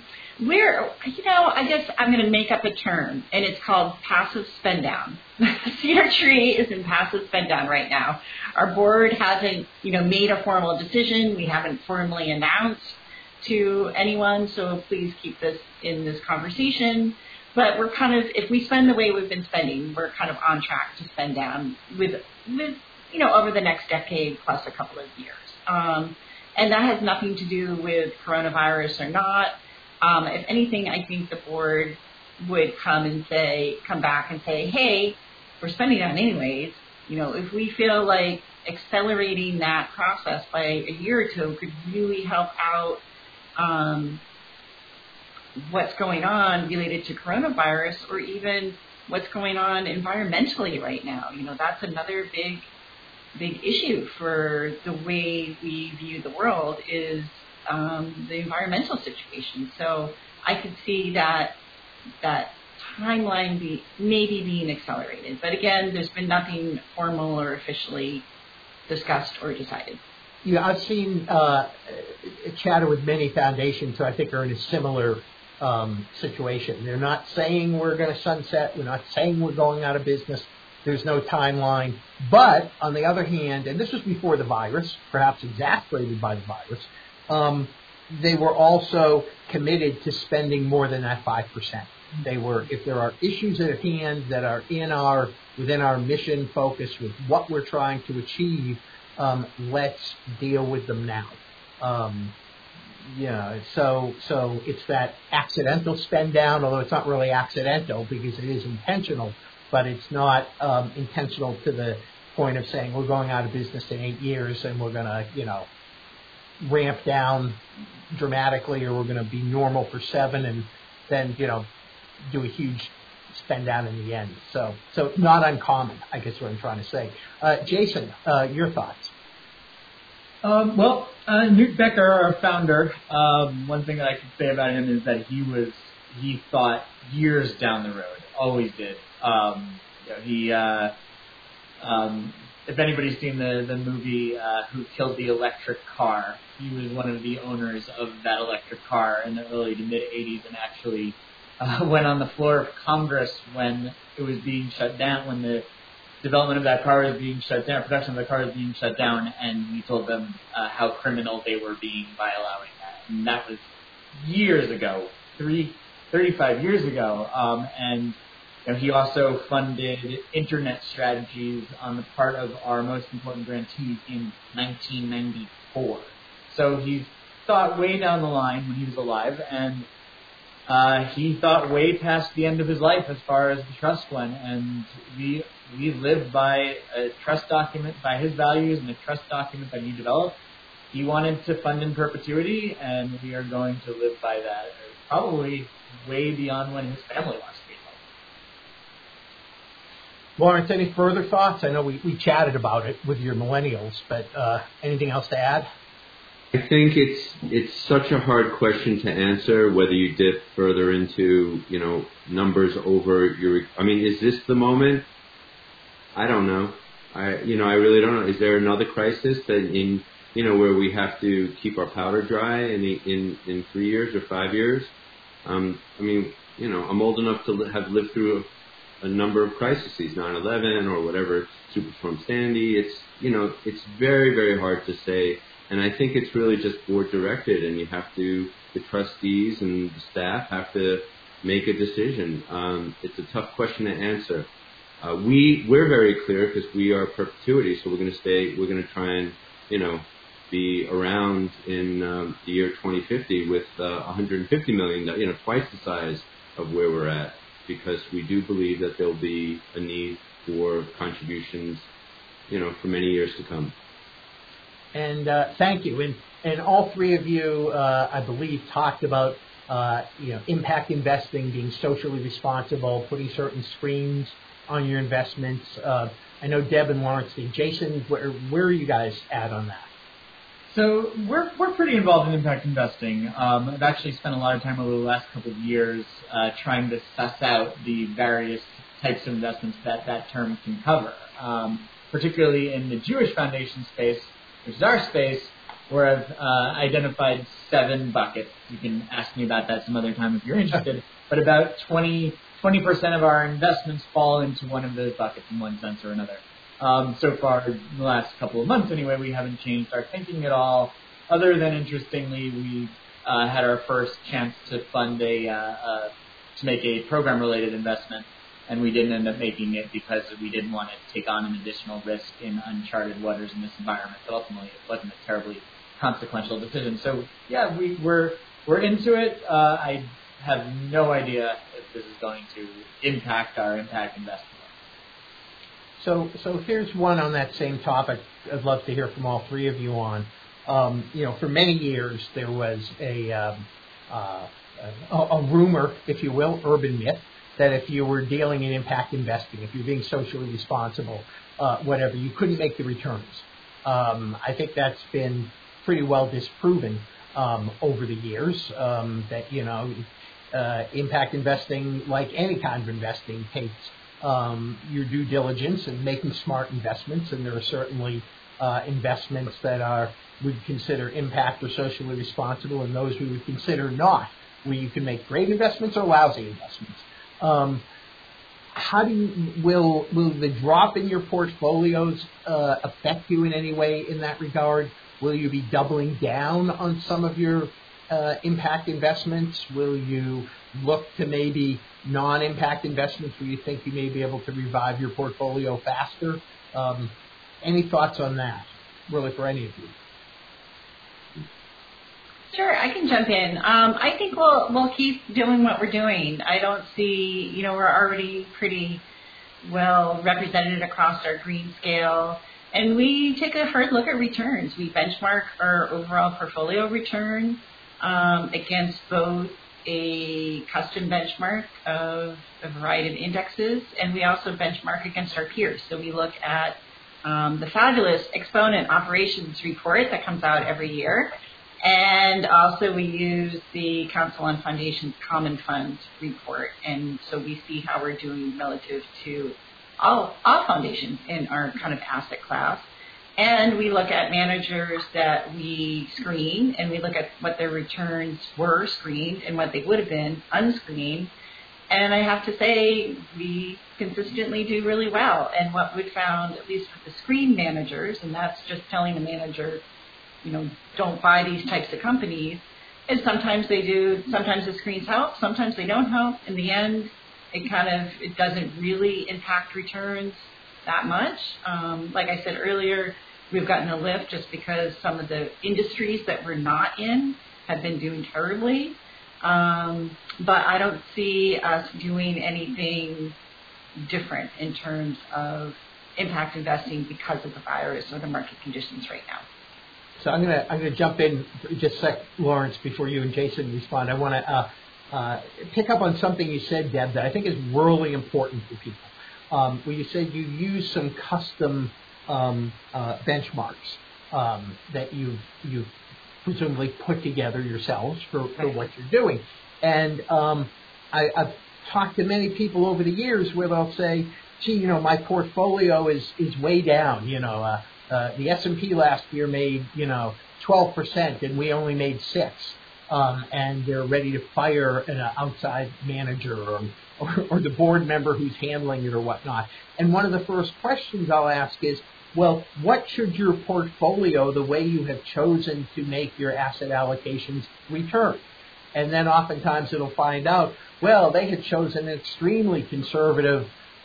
I guess I'm going to make up a term, and it's called passive spend down. Cedar Tree is in passive spend down right now. Our board hasn't, made a formal decision. We haven't formally announced to anyone, so please keep this in this conversation. But we're kind of, if we spend the way we've been spending, we're kind of on track to spend down with over the next decade plus a couple of years. And that has nothing to do with coronavirus or not. If anything, I think the board would come back and say, hey, we're spending down anyways. If we feel like accelerating that process by a year or two could really help out what's going on related to coronavirus, or even what's going on environmentally right now. That's another big issue for the way we view the world is the environmental situation. So I could see that timeline maybe being accelerated. But again, there's been nothing formal or officially discussed or decided. Yeah, I've seen chatted with many foundations who I think are in a similar situation. They're not saying we're going to sunset. We're not saying we're going out of business. There's no timeline. But on the other hand, and this was before the virus, perhaps exacerbated by the virus, they were also committed to spending more than that 5%. They were, if there are issues at hand that are within our mission focus with what we're trying to achieve, let's deal with them now. So it's that accidental spend down, although it's not really accidental because it is intentional, but it's not intentional to the point of saying we're going out of business in 8 years and we're going to, ramp down dramatically, or we're going to be normal for 7 and then, do a huge spend down in the end. So not uncommon, I guess what I'm trying to say. Jason, your thoughts? Newt Becker, our founder, one thing that I could say about him is that he thought years down the road, always did. If anybody's seen the movie Who Killed the Electric Car, he was one of the owners of that electric car in the early to mid 80s, and actually went on the floor of Congress when it was being shut down, when the development of that car was being shut down, production of the car was being shut down, and he told them how criminal they were being by allowing that. And that was years ago, 35 years ago. And he also funded internet strategies on the part of our most important grantees in 1994. So he thought way down the line when he was alive, and he thought way past the end of his life as far as the trust went, and we lived by a trust document, by his values and a trust document that he developed. He wanted to fund in perpetuity, and we are going to live by that, probably way beyond when his family wants to be held. Lawrence, any further thoughts? I know we chatted about it with your millennials, but anything else to add? I think it's such a hard question to answer, whether you dip further into, numbers over your... I mean, is this the moment? I don't know. I really don't know. Is there another crisis that where we have to keep our powder dry in 3 years or 5 years? I'm old enough to have lived through a number of crises, 9/11 or whatever, Superstorm Sandy. It's very, very hard to say. And I think it's really just board directed, and you have the trustees and the staff have to make a decision. It's a tough question to answer. We're very clear because we are perpetuity, so we're going to try and, be around in the year 2050 with $150 million, twice the size of where we're at, because we do believe that there'll be a need for contributions, for many years to come. And thank you. And all three of you, I believe, talked about impact investing, being socially responsible, putting certain screens on your investments. I know Deb and Lawrence did. Jason, where are you guys at on that? So we're pretty involved in impact investing. I've actually spent a lot of time over the last couple of years trying to suss out the various types of investments that term can cover, particularly in the Jewish Foundation space, which is our space, where I've identified 7 buckets. You can ask me about that some other time if you're interested. But about 20% of our investments fall into one of those buckets in one sense or another. So far, in the last couple of months anyway, we haven't changed our thinking at all. Other than, interestingly, we had our first chance to fund to make a program-related investment, and we didn't end up making it because we didn't want to take on an additional risk in uncharted waters in this environment. But ultimately, it wasn't a terribly consequential decision. So yeah, we're into it. I have no idea if this is going to impact our impact investment. So here's one on that same topic I'd love to hear from all three of you on. For many years there was a rumor, if you will, urban myth, that if you were dealing in impact investing, if you're being socially responsible, whatever, you couldn't make the returns. I think that's been pretty well disproven over the years, that, impact investing, like any kind of investing, takes your due diligence and making smart investments, and there are certainly investments that we'd consider impact or socially responsible, and those we would consider not, where you can make great investments or lousy investments. Will the drop in your portfolios affect you in any way in that regard? Will you be doubling down on some of your impact investments? Will you look to maybe non-impact investments where you think you may be able to revive your portfolio faster? Any thoughts on that, really, for any of you? Sure, I can jump in. I think we'll keep doing what we're doing. I don't see, we're already pretty well represented across our green scale, and we take a hard look at returns. We benchmark our overall portfolio return against both a custom benchmark of a variety of indexes, and we also benchmark against our peers. So we look at the fabulous Exponent Operations Report that comes out every year. And also we use the Council on Foundations Common Fund report, and so we see how we're doing relative to all foundations in our kind of asset class. And we look at managers that we screen, and we look at what their returns were screened and what they would have been unscreened. And I have to say, we consistently do really well. And what we found, at least with the screen managers, and that's just telling the manager, don't buy these types of companies, is sometimes they do, sometimes the screens help, sometimes they don't help. In the end, it doesn't really impact returns that much. Like I said earlier, we've gotten a lift just because some of the industries that we're not in have been doing terribly. But I don't see us doing anything different in terms of impact investing because of the virus or the market conditions right now. So I'm gonna jump in just a sec, Lawrence, before you and Jason respond. I want to pick up on something you said, Deb, that I think is really important for people. Where you said you use some custom benchmarks that you've presumably put together yourselves for what you're doing. And I've talked to many people over the years where they'll say, gee, my portfolio is way down. The S&P last year made, 12% and we only made 6%. And they're ready to fire an outside manager or the board member who's handling it or whatnot. And one of the first questions I'll ask is, well, what should your portfolio, the way you have chosen to make your asset allocations, return? And then oftentimes it'll find out, well, they had chosen an extremely conservative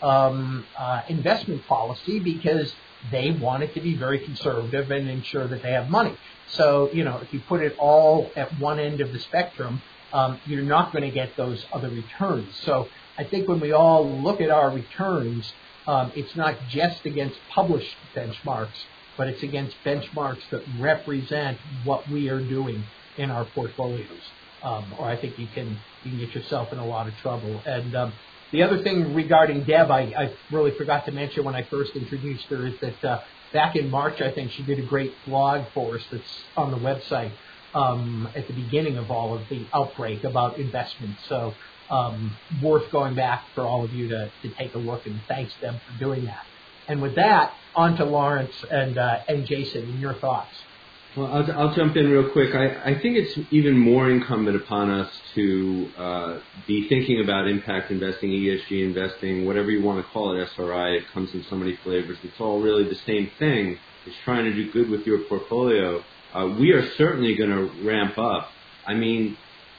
investment policy because they wanted to be very conservative and ensure that they have money. So, if you put it all at one end of the spectrum, you're not going to get those other returns. So I think when we all look at our returns, it's not just against published benchmarks, but it's against benchmarks that represent what we are doing in our portfolios. Or I think you can get yourself in a lot of trouble. And the other thing regarding Deb, I really forgot to mention when I first introduced her, is that back in March, I think she did a great blog for us that's on the website at the beginning of all of the outbreak about investments. So worth going back for all of you to take a look, and thanks, Deb, for doing that. And with that, on to Lawrence and Jason and your thoughts. Well, I'll jump in real quick. I think it's even more incumbent upon us to be thinking about impact investing, ESG investing, whatever you want to call it, SRI. It comes in so many flavors. It's all really the same thing. It's trying to do good with your portfolio. We are certainly going to ramp up. I mean,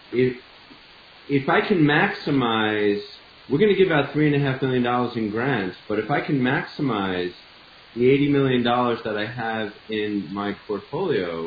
if I can maximize, we're going to give out $3.5 million in grants, but if I can maximize the $80 million that I have in my portfolio,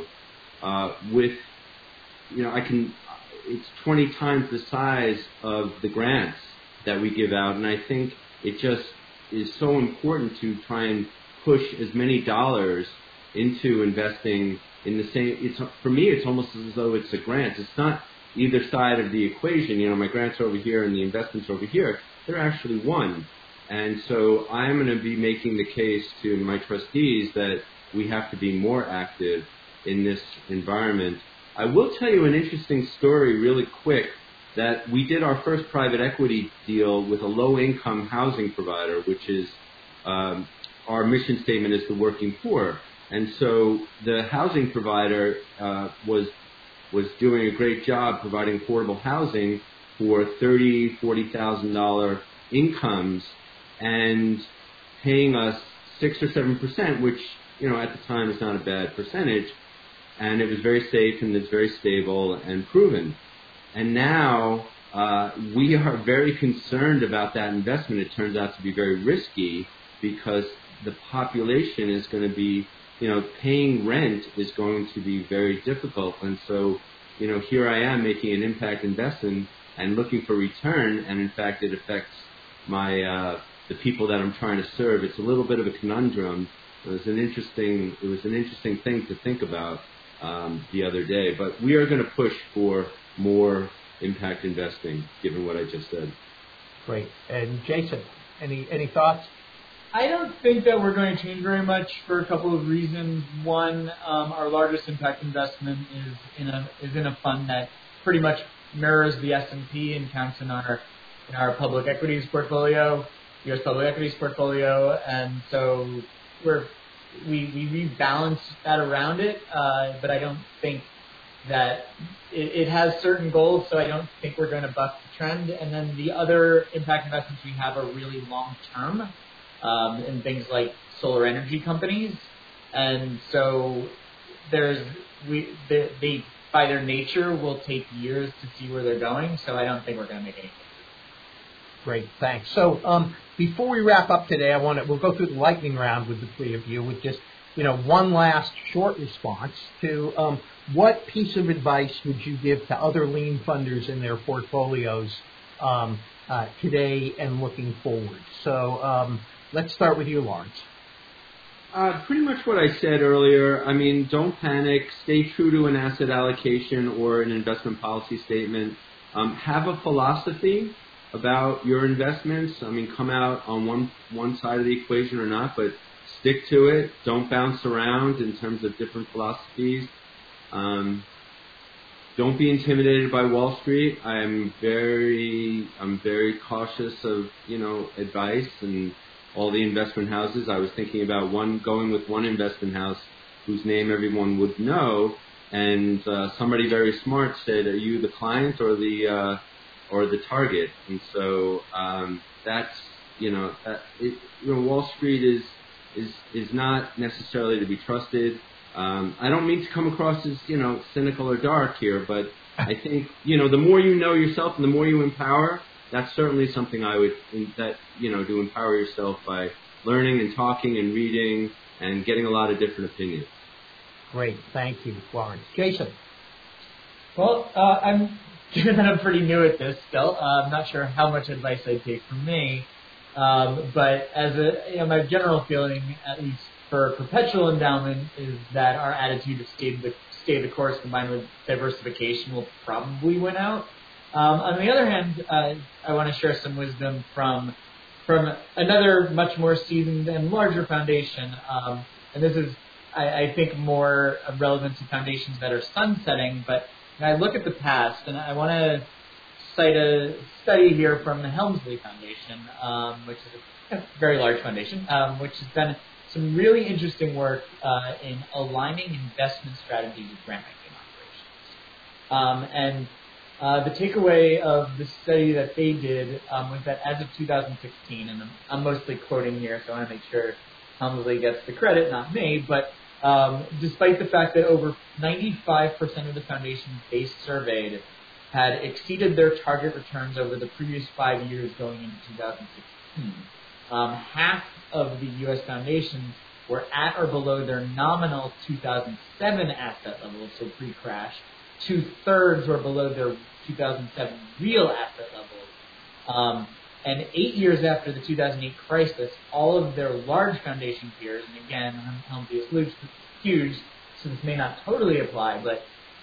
it's 20 times the size of the grants that we give out, and I think it just is so important to try and push as many dollars into investing in the same. For me, it's almost as though it's a grant. It's not either side of the equation. My grants are over here and the investments are over here. They're actually one. And so I'm going to be making the case to my trustees that we have to be more active in this environment. I will tell you an interesting story really quick, that we did our first private equity deal with a low-income housing provider, which is our mission statement is the working poor. And so the housing provider was doing a great job providing affordable housing for $30,000, $40,000 incomes, and paying us 6 or 7%, which at the time is not a bad percentage, and it was very safe and it's very stable and proven. And now we are very concerned about that investment. It turns out to be very risky because the population is going to be, paying rent is going to be very difficult. And so, here I am making an impact investment and looking for return, and in fact it affects my the people that I'm trying to serve. It's a little bit of a conundrum. It was an interesting thing to think about the other day. But we are going to push for more impact investing, given what I just said. Great. And Jason, any thoughts? I don't think that we're going to change very much for a couple of reasons. One, our largest impact investment is in a fund that pretty much mirrors the S&P and counts in our public equities portfolio, U.S. public equities portfolio, and so we rebalance that around it, but I don't think that it has certain goals, so I don't think we're going to buck the trend. And then the other impact investments we have are really long-term, in things like solar energy companies, and so they by their nature will take years to see where they're going, so I don't think we're going to make any changes. Great, thanks. So before we wrap up today, we'll go through the lightning round with the three of you with just one last short response to what piece of advice would you give to other lien funders in their portfolios today and looking forward? So let's start with you, Lawrence. Pretty much what I said earlier. I mean, don't panic. Stay true to an asset allocation or an investment policy statement. Have a philosophy about your investments. I mean, come out on one side of the equation or not, but stick to it. Don't bounce around in terms of different philosophies. Don't be intimidated by Wall Street. I'm very cautious of advice and all the investment houses. I was thinking about going with one investment house whose name everyone would know, and somebody very smart said, "Are you the client or the target?" And so that's Wall Street is not necessarily to be trusted. I don't mean to come across as cynical or dark here, but I think the more you know yourself and the more you empower, that's certainly something I would to empower yourself by learning and talking and reading and getting a lot of different opinions. Great, thank you, Lawrence. Jason. Well, given that I'm pretty new at this still, I'm not sure how much advice I'd take from me, but as my general feeling, at least for perpetual endowment, is that our attitude of stay the course combined with diversification will probably win out. On the other hand, I want to share some wisdom from another much more seasoned and larger foundation, and this is, I think, more relevant to foundations that are sunsetting, but I look at the past, and I want to cite a study here from the Helmsley Foundation, which is a very large foundation, which has done some really interesting work in aligning investment strategies with grant-making operations. The takeaway of the study that they did was that as of 2016, and I'm mostly quoting here, so I want to make sure Helmsley gets the credit, not me, but despite the fact that over 95% of the foundations they surveyed had exceeded their target returns over the previous 5 years going into 2016, half of the U.S. foundations were at or below their nominal 2007 asset levels, so pre-crash. 2/3 were below their 2007 real asset levels. And 8 years after the 2008 crisis, all of their large foundation peers, and again, Helmsley is huge, so this may not totally apply, but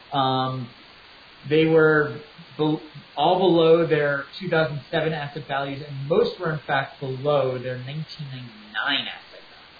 they were all below their 2007 asset values, and most were in fact below their 1999 asset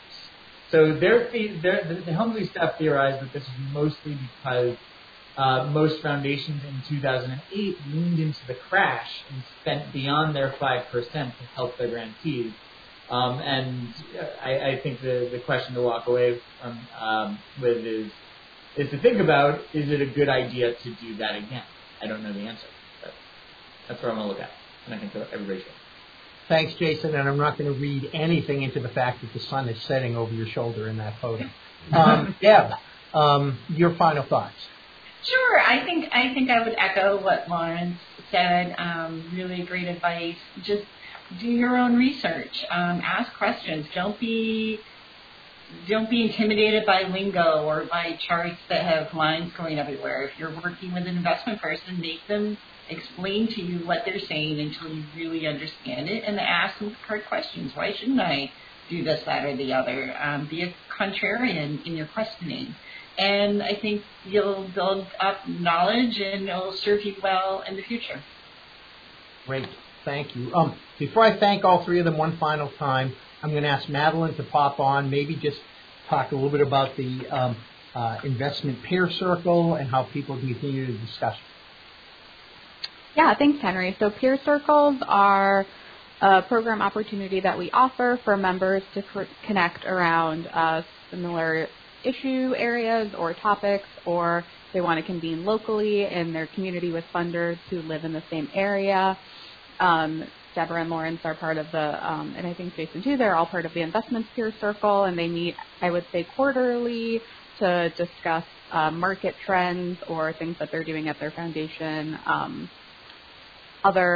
values. So the Helmsley staff theorized that this is mostly because most foundations in 2008 leaned into the crash and spent beyond their 5% to help their grantees. And I think the question to walk away from with is to think about, is it a good idea to do that again? I don't know the answer, but that's what I'm going to look at, and I think that everybody should. Thanks, Jason, and I'm not going to read anything into the fact that the sun is setting over your shoulder in that photo. Deb, your final thoughts. Sure. I think I would echo what Lawrence said. Really great advice. Just do your own research. Ask questions. Don't be intimidated by lingo or by charts that have lines going everywhere. If you're working with an investment person, make them explain to you what they're saying until you really understand it, and ask them hard questions. Why shouldn't I do this, that, or the other? Be a contrarian in your questioning. And I think you'll build up knowledge, and it'll serve you well in the future. Great. Thank you. Before I thank all three of them one final time, I'm going to ask Madeline to pop on, maybe just talk a little bit about the investment peer circle and how people can continue the discussion. Yeah, thanks, Henry. So peer circles are a program opportunity that we offer for members to connect around similar issue areas or topics, or they want to convene locally in their community with funders who live in the same area. Deborah and Lawrence are part of the, and I think Jason too, they're all part of the investments peer circle, and they meet, I would say, quarterly to discuss market trends or things that they're doing at their foundation, other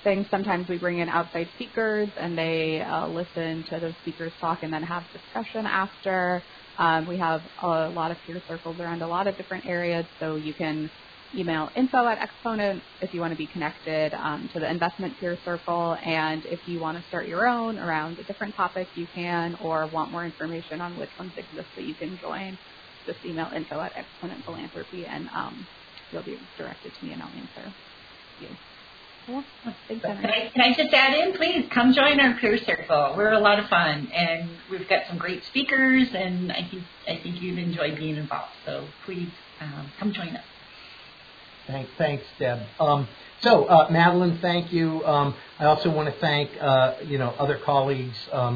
things. Sometimes we bring in outside speakers, and they listen to those speakers talk and then have discussion after. We have a lot of peer circles around a lot of different areas, so you can email info@Exponent if you want to be connected to the investment peer circle, and if you want to start your own around a different topic, you can, or want more information on which ones exist that you can join, just email info@Exponent Philanthropy, and you'll be directed to me, and I'll answer you. Well, thanks, Henry. Can I just add in, please come join our peer circle. We're a lot of fun, and we've got some great speakers, and I think you'd enjoy being involved. So please come join us. Thanks, Deb. Madeline, thank you. I also want to thank other colleagues.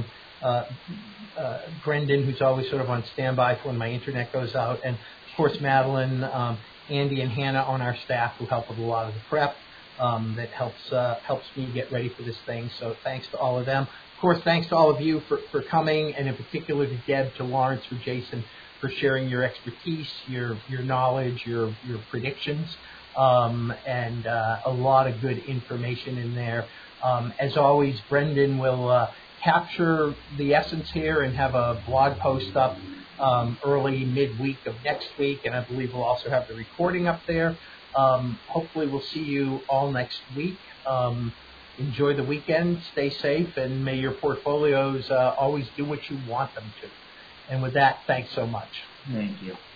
Brendan, who's always sort of on standby for when my internet goes out, and of course Madeline, Andy, and Hannah on our staff who help with a lot of the prep. That helps me get ready for this thing. So thanks to all of them. Of course, thanks to all of you for coming, and in particular to Deb, to Lawrence, to Jason for sharing your expertise, your knowledge, your predictions, and a lot of good information in there. As always, Brendan will capture the essence here and have a blog post up early midweek of next week, and I believe we'll also have the recording up there. Hopefully we'll see you all next week. Enjoy the weekend, stay safe, and may your portfolios always do what you want them to. And with that, thanks so much. Thank you.